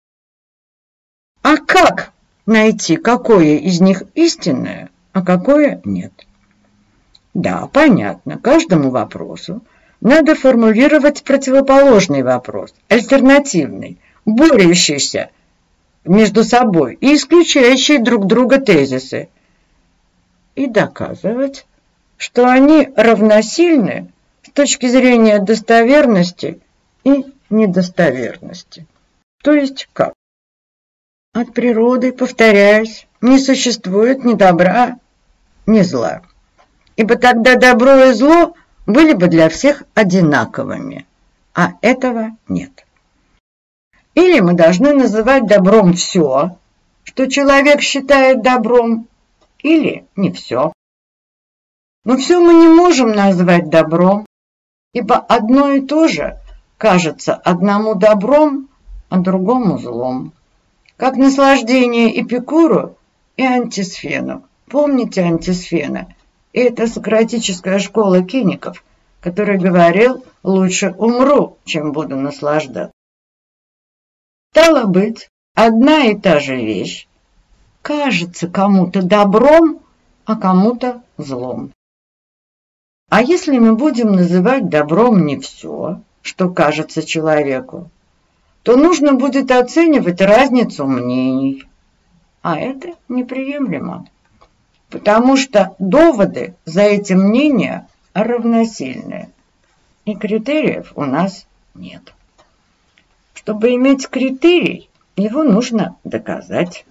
А как найти, какое из них истинное, а какое нет? Да, понятно, каждому вопросу надо формулировать противоположный вопрос, альтернативный, борющийся между собой и исключающий друг друга тезисы, и доказывать, что они равносильны с точки зрения достоверности и недостоверности. То есть как? От природы, повторяюсь, не существует ни добра, ни зла, ибо тогда добро и зло были бы для всех одинаковыми, а этого нет. Или мы должны называть добром все, что человек считает добром, или не все. Но все мы не можем назвать добром, ибо одно и то же кажется одному добром, а другому злом. Как наслаждение Эпикуру и Антисфену. Помните Антисфена? Это сократическая школа киников, который говорил: лучше умру, чем буду наслаждаться. Стало быть, одна и та же вещь кажется кому-то добром, а кому-то злом. А если мы будем называть добром не все, что кажется человеку, то нужно будет оценивать разницу мнений. А это неприемлемо, потому что доводы за эти мнения равносильны, и критериев у нас нет. Чтобы иметь критерий, его нужно доказать.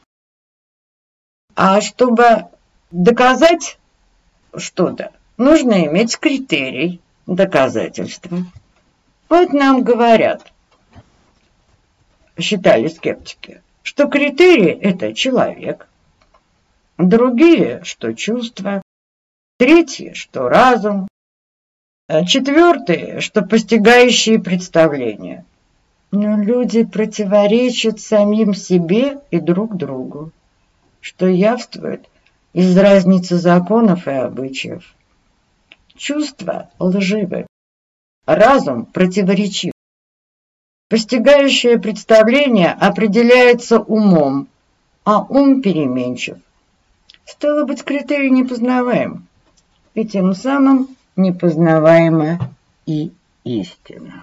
А чтобы доказать что-то, нужно иметь критерий доказательства. Вот нам говорят, считали скептики, что критерий – это человек, другие, что чувства, третьи, что разум, четвертые, что постигающие представления. Но люди противоречат самим себе и друг другу, что явствует из разницы законов и обычаев. Чувства лживы, разум противоречив. Постигающее представление определяется умом, а ум переменчив. Стало быть, критерий непознаваем, и тем самым непознаваема и истина.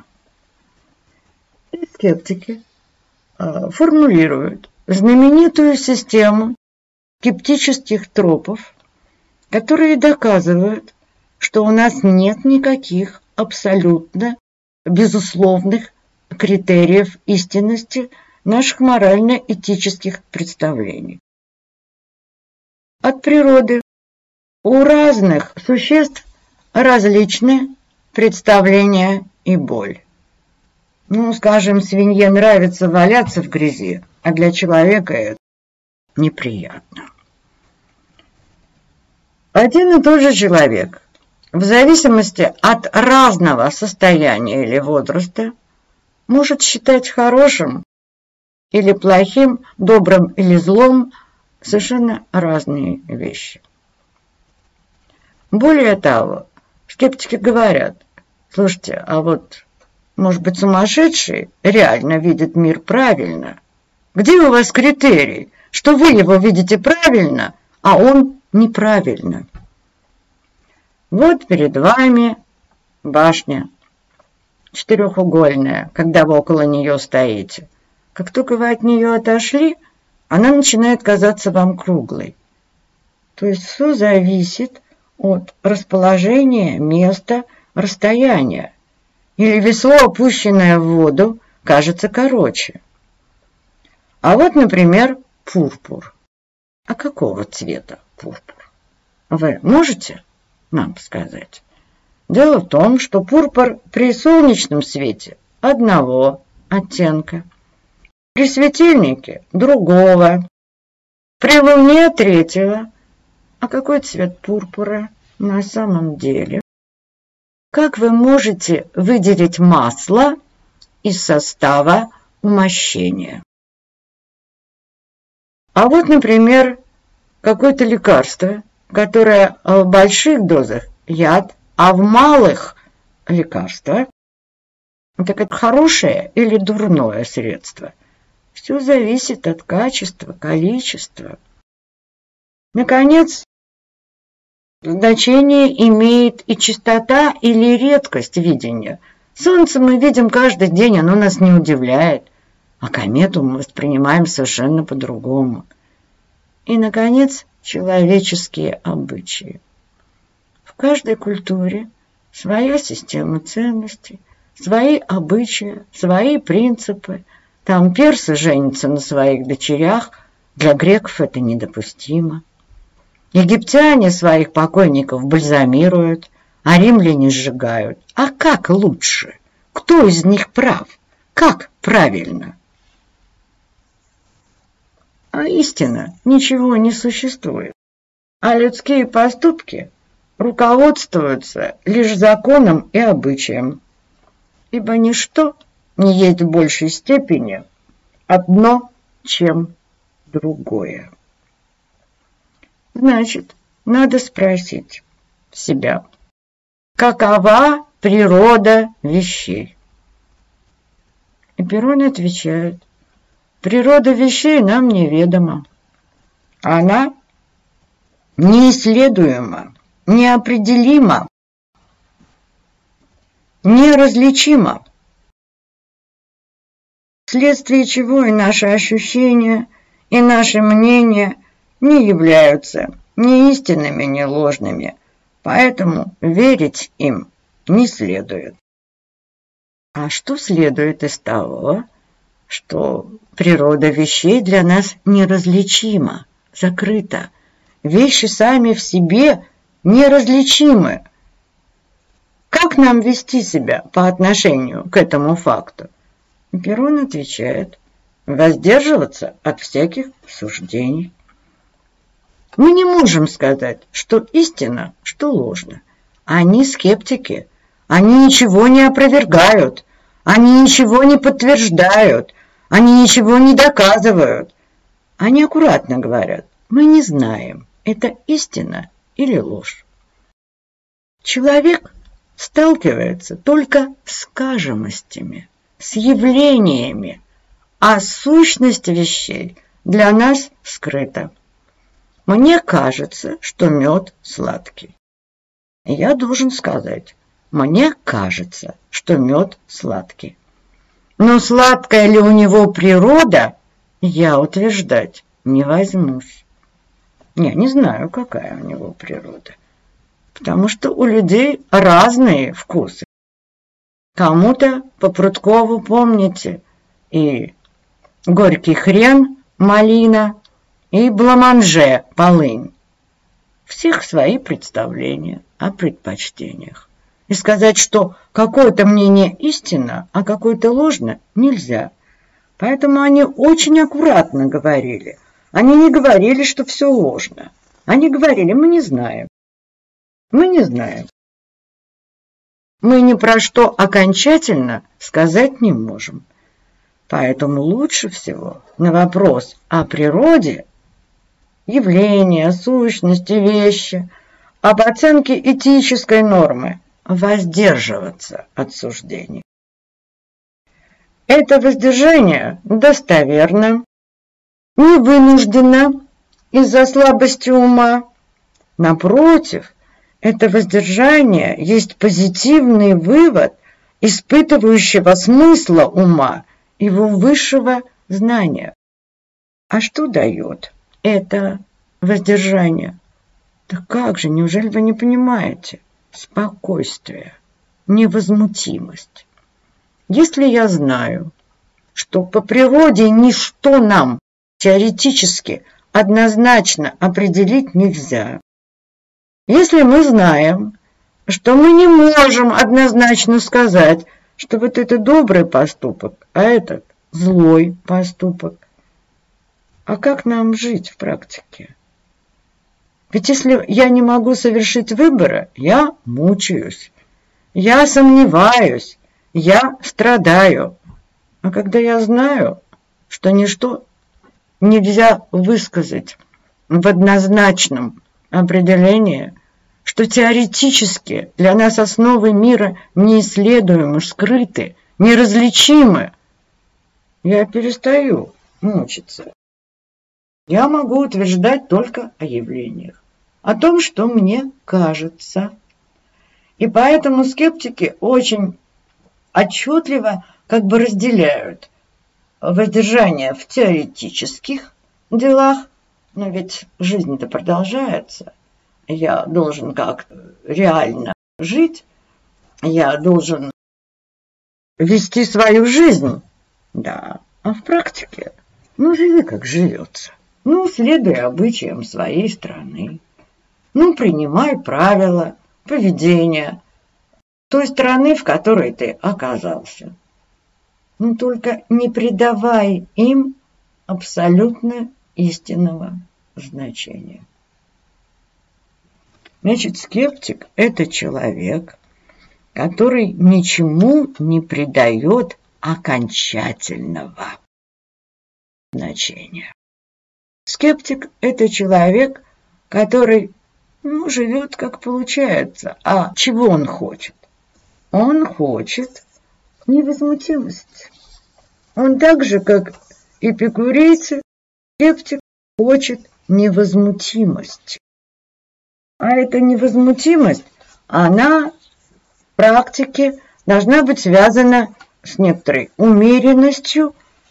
И скептики э, формулируют знаменитую систему скептических тропов, которые доказывают, что у нас нет никаких абсолютно безусловных критериев истинности наших морально-этических представлений. От природы у разных существ различны представления и боль. Ну, скажем, свинье нравится валяться в грязи, а для человека это неприятно. Один и тот же человек, в зависимости от разного состояния или возраста, может считать хорошим или плохим, добрым или злом совершенно разные вещи. Более того, скептики говорят, слушайте, а вот, может быть, сумасшедший реально видит мир правильно? Где у вас критерий, что вы его видите правильно, а он неправильно? Вот перед вами башня четырехугольная, когда вы около нее стоите. Как только вы от нее отошли, она начинает казаться вам круглой. То есть все зависит от расположения, места, расстояния. Или весло, опущенное в воду, кажется короче. А вот, например, пурпур. А какого цвета пурпур? Вы можете нам сказать? Дело в том, что пурпур при солнечном свете одного оттенка, при светильнике другого, при луне третьего. А какой цвет пурпура на самом деле? Как вы можете выделить масло из состава умощения? А вот, например, какое-то лекарство, которое в больших дозах яд, а в малых лекарство. Так это хорошее или дурное средство? Все зависит от качества, количества. Наконец, значение имеет и частота или редкость видения. Солнце мы видим каждый день, оно нас не удивляет, а комету мы воспринимаем совершенно по-другому. И, наконец, человеческие обычаи. В каждой культуре своя система ценностей, свои обычаи, свои принципы. Там персы женятся на своих дочерях, для греков это недопустимо. Египтяне своих покойников бальзамируют, а римляне сжигают. А как лучше? Кто из них прав? Как правильно? А истина ничего не существует, а людские поступки руководствуются лишь законом и обычаем, ибо ничто не есть в большей степени одно, чем другое. Значит, надо спросить себя, какова природа вещей? И Перрон отвечает, природа вещей нам неведома. Она неисследуема, неопределима, неразличима. вследствие чего и наши ощущения, и наши мнения не являются ни истинными, ни ложными, поэтому верить им не следует. А что следует из того, что природа вещей для нас неразличима, закрыта? Вещи сами в себе неразличимы. Как нам вести себя по отношению к этому факту? Перон отвечает: воздерживаться от всяких суждений. Мы не можем сказать, что истина, что ложно. Они скептики, они ничего не опровергают, они ничего не подтверждают, они ничего не доказывают. Они аккуратно говорят: мы не знаем, это истина или ложь. Человек сталкивается только с кажемостями, с явлениями, а сущность вещей для нас скрыта. Мне кажется, что мед сладкий. Я должен сказать: мне кажется, что мед сладкий. Но сладкая ли у него природа, я утверждать не возьмусь. Я не знаю, какая у него природа, потому что у людей разные вкусы. Кому-то по Прудкову, помните, и горький хрен, малина, и бламанже, полынь. Всех свои представления о предпочтениях. И сказать, что какое-то мнение истинно, а какое-то ложно, нельзя. Поэтому они очень аккуратно говорили. Они не говорили, что все ложно. Они говорили: мы не знаем. Мы не знаем. Мы ни про что окончательно сказать не можем. Поэтому лучше всего на вопрос о природе, явления, сущности, вещи, об оценке этической нормы воздерживаться от суждений. Это воздержание достоверно, не вынуждено из-за слабости ума. Напротив, это воздержание есть позитивный вывод испытывающего смысла ума, его высшего знания. А что дает это воздержание? Да как же, неужели вы не понимаете? Спокойствие, невозмутимость. Если я знаю, что по природе ничто нам теоретически однозначно определить нельзя, если мы знаем, что мы не можем однозначно сказать, что вот это добрый поступок, а этот злой поступок, а как нам жить в практике? Ведь если я не могу совершить выбора, я мучаюсь, я сомневаюсь, я страдаю. А когда я знаю, что ничто нельзя высказать в однозначном определении, что теоретически для нас основы мира неисследуемы, скрыты, неразличимы, я перестаю мучиться. Я могу утверждать только о явлениях, о том, что мне кажется. И поэтому скептики очень отчетливо как бы разделяют воздержание в теоретических делах, но ведь жизнь-то продолжается. Я должен как-то реально жить, я должен вести свою жизнь. Да, а в практике, ну, живи как живется. Ну, следуй обычаям своей страны. Ну, принимай правила поведения той страны, в которой ты оказался. Но только не придавай им абсолютно истинного значения. Значит, скептик – это человек, который ничему не придает окончательного значения. Скептик – это человек, который, ну, живет как получается. А чего он хочет? Он хочет невозмутимости. Он так же, как эпикурейцы, скептик хочет невозмутимости. А эта невозмутимость, она в практике должна быть связана с некоторой умеренностью,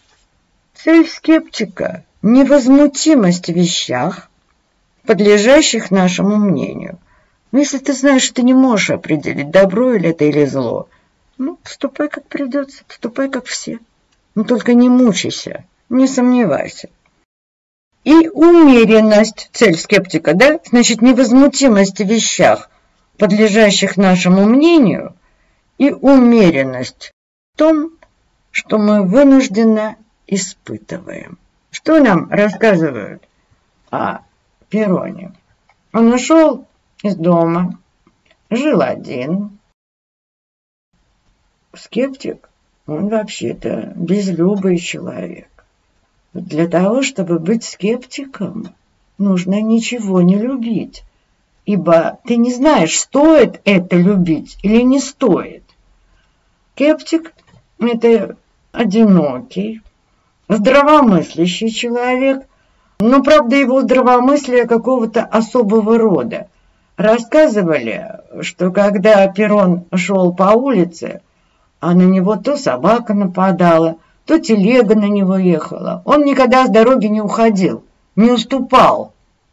Цель скептика – невозмутимость в вещах, подлежащих нашему мнению. Но если ты знаешь, что ты не можешь определить, добро или это, или зло, ну, поступай как придется, поступай как все. Но только не мучайся, не сомневайся. И умеренность, цель скептика, да, значит, невозмутимость в вещах, подлежащих нашему мнению, и умеренность в том, что мы вынужденно испытываем. Что нам рассказывают о Пероне? Он ушел из дома, жил один. Скептик, он вообще-то безлюбый человек. Для того, чтобы быть скептиком, нужно ничего не любить, ибо ты не знаешь, стоит это любить или не стоит. Скептик – это одинокий, здравомыслящий человек, но, правда, его здравомыслие какого-то особого рода. Рассказывали, что когда Перон шел по улице, а на него то собака нападала, то телега на него ехала. Он никогда с дороги не уходил, не уступал.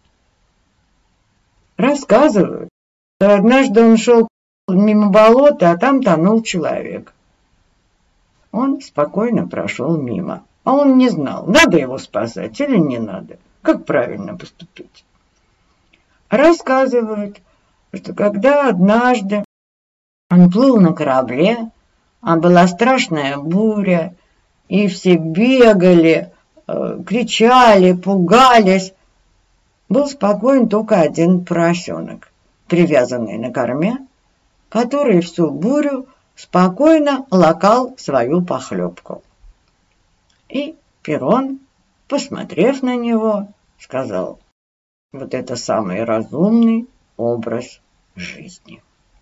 Рассказывают, что однажды он шел мимо болота, а там тонул человек. Он спокойно прошел мимо, а он не знал, надо его спасать или не надо, как правильно поступить. Рассказывают, что когда однажды он плыл на корабле, а была страшная буря, и все бегали, кричали, пугались, был спокоен только один поросенок, привязанный на корме, который всю бурю спокойно лакал свою похлебку. И Перон, посмотрев на него, сказал: вот это самый разумный образ жизни.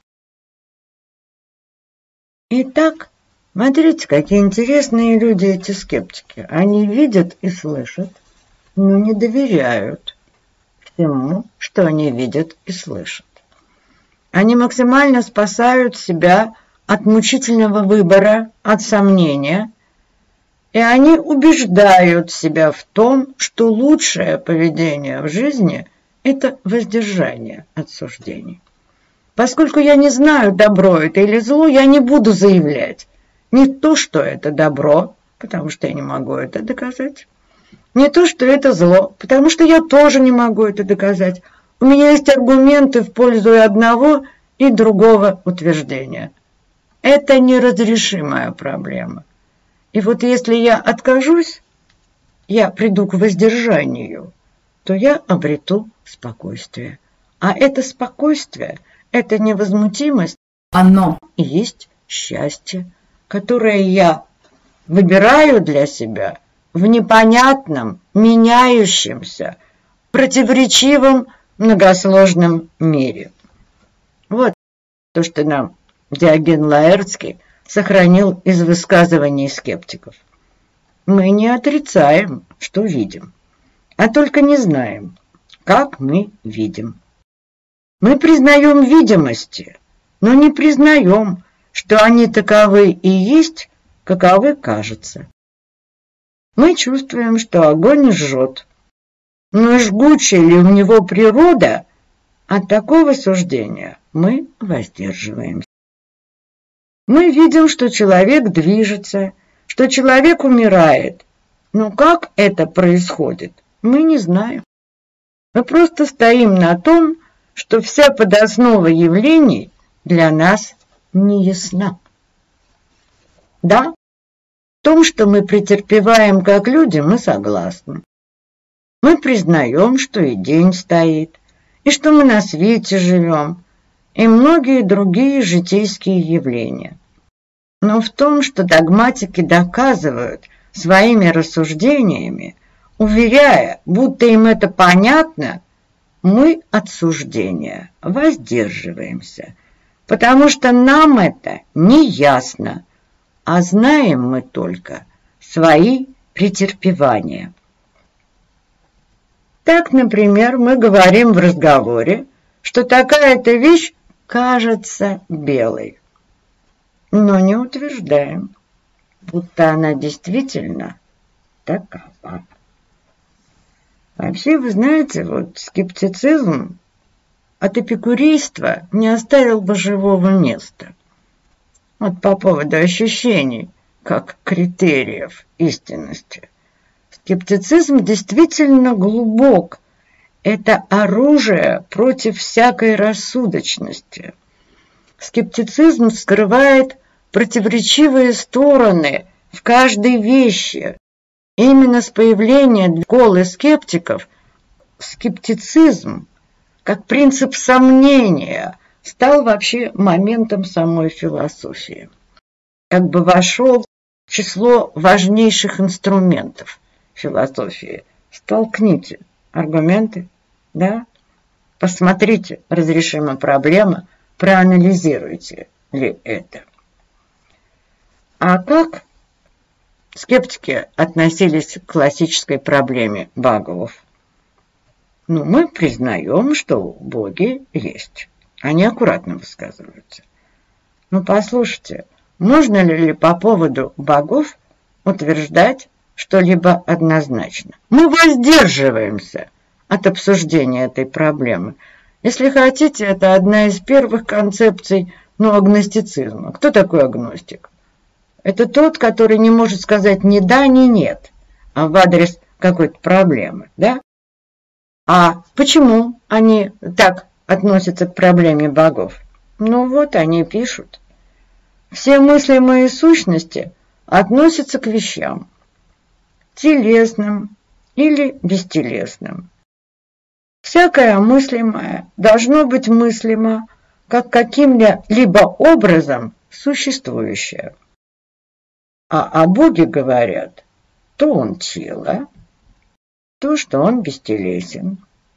Итак, смотрите, какие интересные люди эти скептики. Они видят и слышат, но не доверяют всему, что они видят и слышат. Они максимально спасают себя от мучительного выбора, от сомнения, и они убеждают себя в том, что лучшее поведение в жизни – это воздержание от суждений. Поскольку я не знаю, добро это или зло, я не буду заявлять не то, что это добро, потому что я не могу это доказать, не то, что это зло, потому что я тоже не могу это доказать. У меня есть аргументы в пользу и одного, и другого утверждения. Это неразрешимая проблема. И вот если я откажусь, я приду к воздержанию, то я обрету спокойствие. А это спокойствие, это невозмутимость, оно и есть счастье, которое я выбираю для себя в непонятном, меняющемся, противоречивом, многосложном мире. Вот то, что нам Диоген Лаэртский сохранил из высказываний скептиков. Мы не отрицаем, что видим, а только не знаем, как мы видим. Мы признаем видимости, но не признаем, что они таковы и есть, каковы кажутся. Мы чувствуем, что огонь жжет, но жгучая ли у него природа, от такого суждения мы воздерживаемся. Мы видим, что человек движется, что человек умирает, но как это происходит, мы не знаем. Мы просто стоим на том, что вся подоснова явлений для нас не ясна. Да, в том, что мы претерпеваем как люди, мы согласны. Мы признаем, что и день стоит, и что мы на свете живем, и многие другие житейские явления. Но в том, что догматики доказывают своими рассуждениями, уверяя, будто им это понятно, мы от суждения воздерживаемся, потому что нам это не ясно, а знаем мы только свои претерпевания. Так, например, мы говорим в разговоре, что такая-то вещь кажется белой, но не утверждаем, будто она действительно такова. Вообще, вы знаете, вот скептицизм от эпикурейства не оставил бы живого места. Вот по поводу ощущений, как критериев истинности. Скептицизм действительно глубок. Это оружие против всякой рассудочности. Скептицизм скрывает противоречивые стороны в каждой вещи. Именно с появлением школы скептиков скептицизм, как принцип сомнения, стал вообще моментом самой философии. Как бы вошел в число важнейших инструментов философии. Столкните аргументы, да? Посмотрите, разрешима проблема, проанализируйте ли это. А как скептики относились к классической проблеме богов? Ну, мы признаем, что боги есть. Они аккуратно высказываются. Ну, послушайте, можно ли по поводу богов утверждать что-либо однозначно? Мы воздерживаемся от обсуждения этой проблемы. Если хотите, это одна из первых концепций, ну, агностицизма. Кто такой агностик? Это тот, который не может сказать ни да, ни нет, а в адрес какой-то проблемы, да? А почему они так относятся к проблеме богов? Ну вот, они пишут. Все мыслимые сущности относятся к вещам, телесным или бестелесным. Всякое мыслимое должно быть мыслимо как каким-либо образом существующее. А о Боге говорят, то он тело, то, что он бестелесен,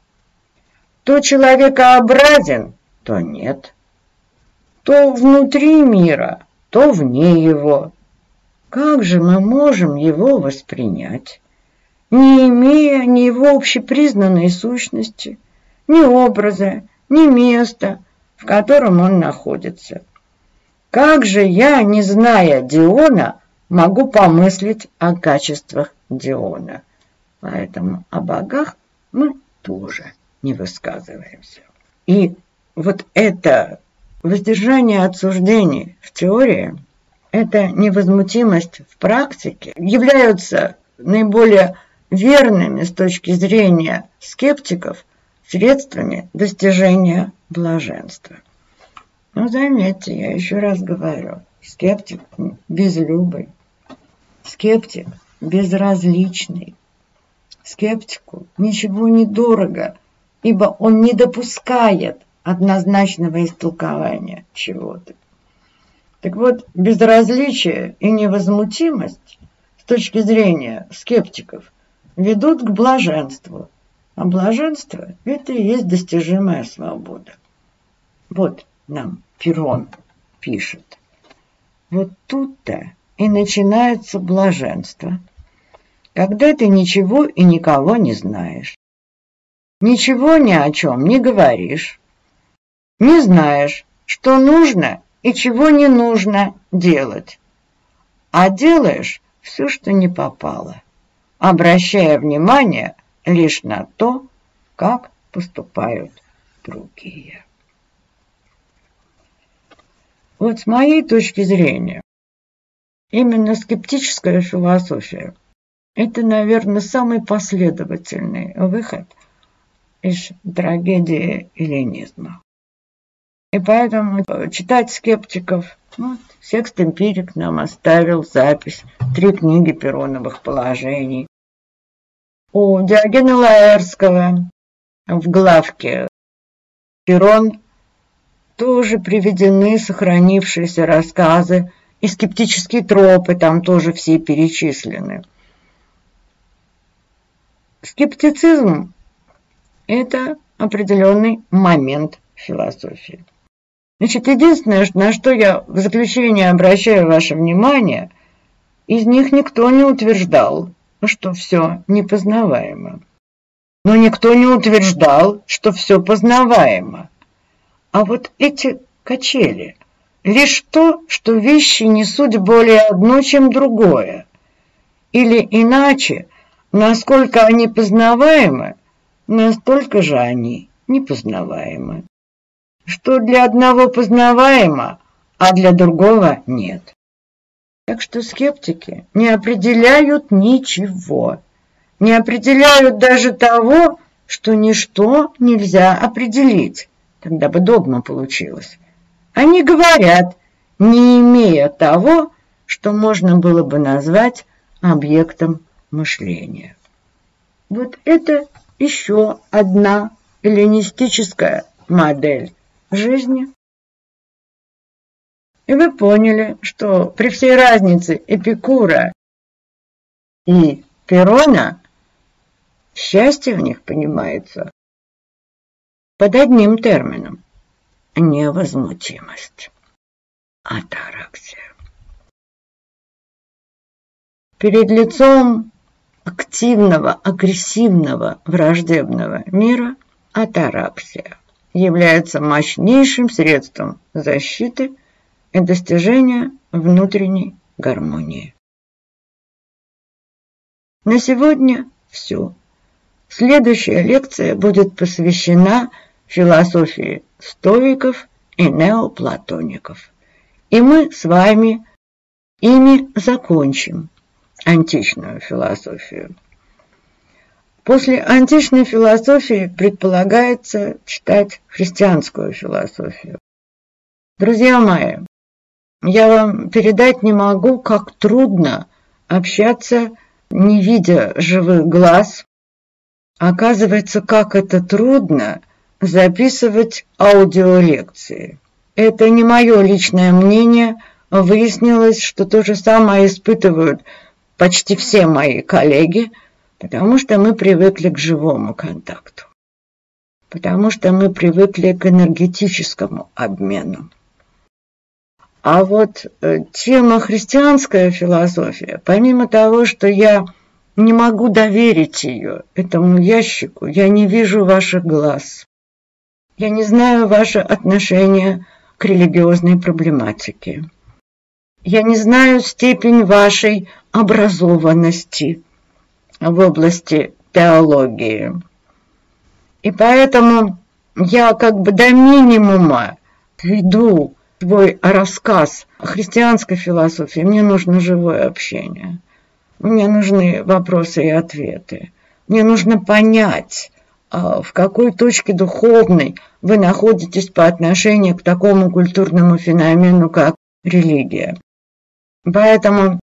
то человекообразен, то нет, то внутри мира, то вне его. Как же мы можем его воспринять, не имея ни его общепризнанной сущности, ни образа, ни места, в котором он находится? Как же я, не зная Диона, могу помыслить о качествах Диона? Поэтому о богах мы тоже не высказываемся. И вот это воздержание от суждений в теории, эта невозмутимость в практике являются наиболее верными с точки зрения скептиков средствами достижения блаженства. Но заметьте, я еще раз говорю, скептик безлюбый, скептик безразличный, скептику ничего не дорого, ибо он не допускает однозначного истолкования чего-то. Так вот, безразличие и невозмутимость с точки зрения скептиков ведут к блаженству. А блаженство – это и есть достижимая свобода. Вот нам Пирон пишет. Вот тут-то и начинается блаженство, когда ты ничего и никого не знаешь, ничего ни о чем не говоришь, не знаешь, что нужно и чего не нужно делать, а делаешь все, что не попало, обращая внимание лишь на то, как поступают другие. Вот с моей точки зрения, именно скептическая философия – это, наверное, самый последовательный выход из трагедии эллинизма. И поэтому читать скептиков, вот, Секст-эмпирик нам оставил запись, три книги Пироновых положений. У Диогена Лаэртского в главке Пирон тоже приведены сохранившиеся рассказы, и скептические тропы там тоже все перечислены. Скептицизм – это определенный момент философии. Значит, единственное, на что я в заключение обращаю ваше внимание, из них никто не утверждал, что все непознаваемо. Но никто не утверждал, что все познаваемо. А вот эти качели – лишь то, что вещи несут более одно, чем другое. Или иначе, насколько они познаваемы, настолько же они непознаваемы. Что для одного познаваемо, а для другого нет. Так что скептики не определяют ничего, не определяют даже того, что ничто нельзя определить, тогда бы догма получилась. Они говорят, не имея того, что можно было бы назвать объектом мышления. Вот это еще одна эллинистическая модель жизни. И вы поняли, что при всей разнице Эпикура и Пирона счастье в них понимается под одним термином – невозмутимость, атараксия. Перед лицом активного, агрессивного, враждебного мира атараксия является мощнейшим средством защиты и достижения внутренней гармонии. На сегодня все. Следующая лекция будет посвящена философии стоиков и неоплатоников. И мы с вами ими закончим античную философию. После античной философии предполагается читать христианскую философию. Друзья мои, я вам передать не могу, как трудно общаться, не видя живых глаз. Оказывается, как это трудно записывать аудиолекции. Это не мое личное мнение. Выяснилось, что то же самое испытывают почти все мои коллеги, потому что мы привыкли к живому контакту, потому что мы привыкли к энергетическому обмену. А вот э, тема христианская философия, помимо того, что я не могу доверить ее этому ящику, я не вижу ваших глаз, я не знаю ваше отношение к религиозной проблематике, я не знаю степень вашей образованности в области теологии. И поэтому я как бы до минимума веду свой рассказ о христианской философии. Мне нужно живое общение. Мне нужны вопросы и ответы. Мне нужно понять, в какой точке духовной вы находитесь по отношению к такому культурному феномену, как религия. Поэтому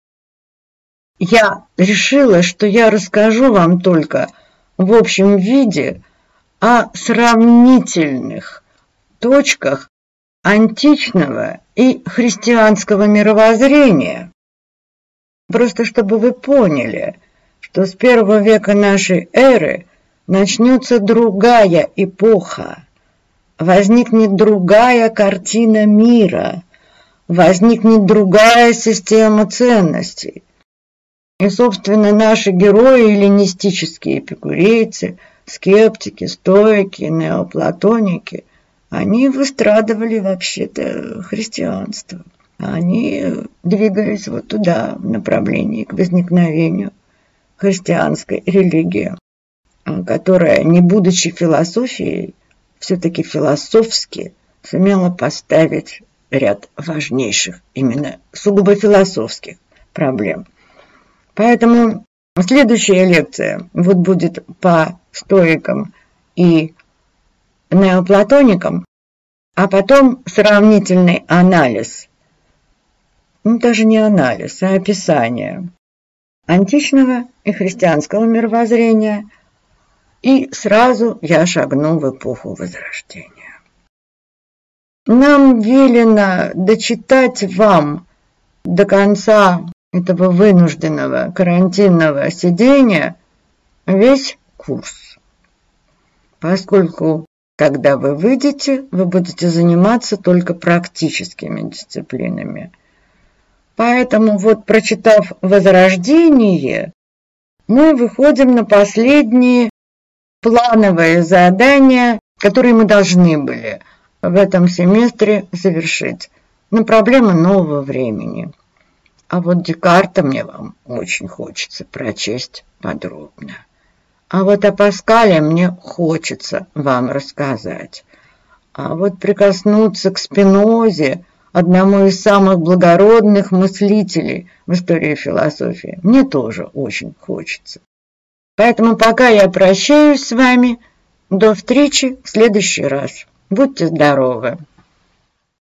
я решила, что я расскажу вам только в общем виде о сравнительных точках античного и христианского мировоззрения. Просто чтобы вы поняли, что с первого века нашей эры начнется другая эпоха, возникнет другая картина мира, возникнет другая система ценностей. И, собственно, наши герои, эллинистические эпикурейцы, скептики, стоики, неоплатоники, они выстрадывали вообще-то христианство. Они двигались вот туда, в направлении к возникновению христианской религии, которая, не будучи философией, все-таки философски сумела поставить ряд важнейших, именно сугубо философских проблем. Поэтому следующая лекция вот будет по стоикам и неоплатоникам, а потом сравнительный анализ, ну даже не анализ, а описание античного и христианского мировоззрения, и сразу я шагну в эпоху Возрождения. Нам велено дочитать вам до конца этого вынужденного карантинного сидения весь курс, поскольку когда вы выйдете, вы будете заниматься только практическими дисциплинами. Поэтому вот, прочитав «Возрождение», мы выходим на последние плановые задания, которые мы должны были в этом семестре завершить, на проблемы нового времени. А вот Декарта мне вам очень хочется прочесть подробно. А вот о Паскале мне хочется вам рассказать. А вот прикоснуться к Спинозе, одному из самых благородных мыслителей в истории философии, мне тоже очень хочется. Поэтому пока я прощаюсь с вами, до встречи в следующий раз. Будьте здоровы!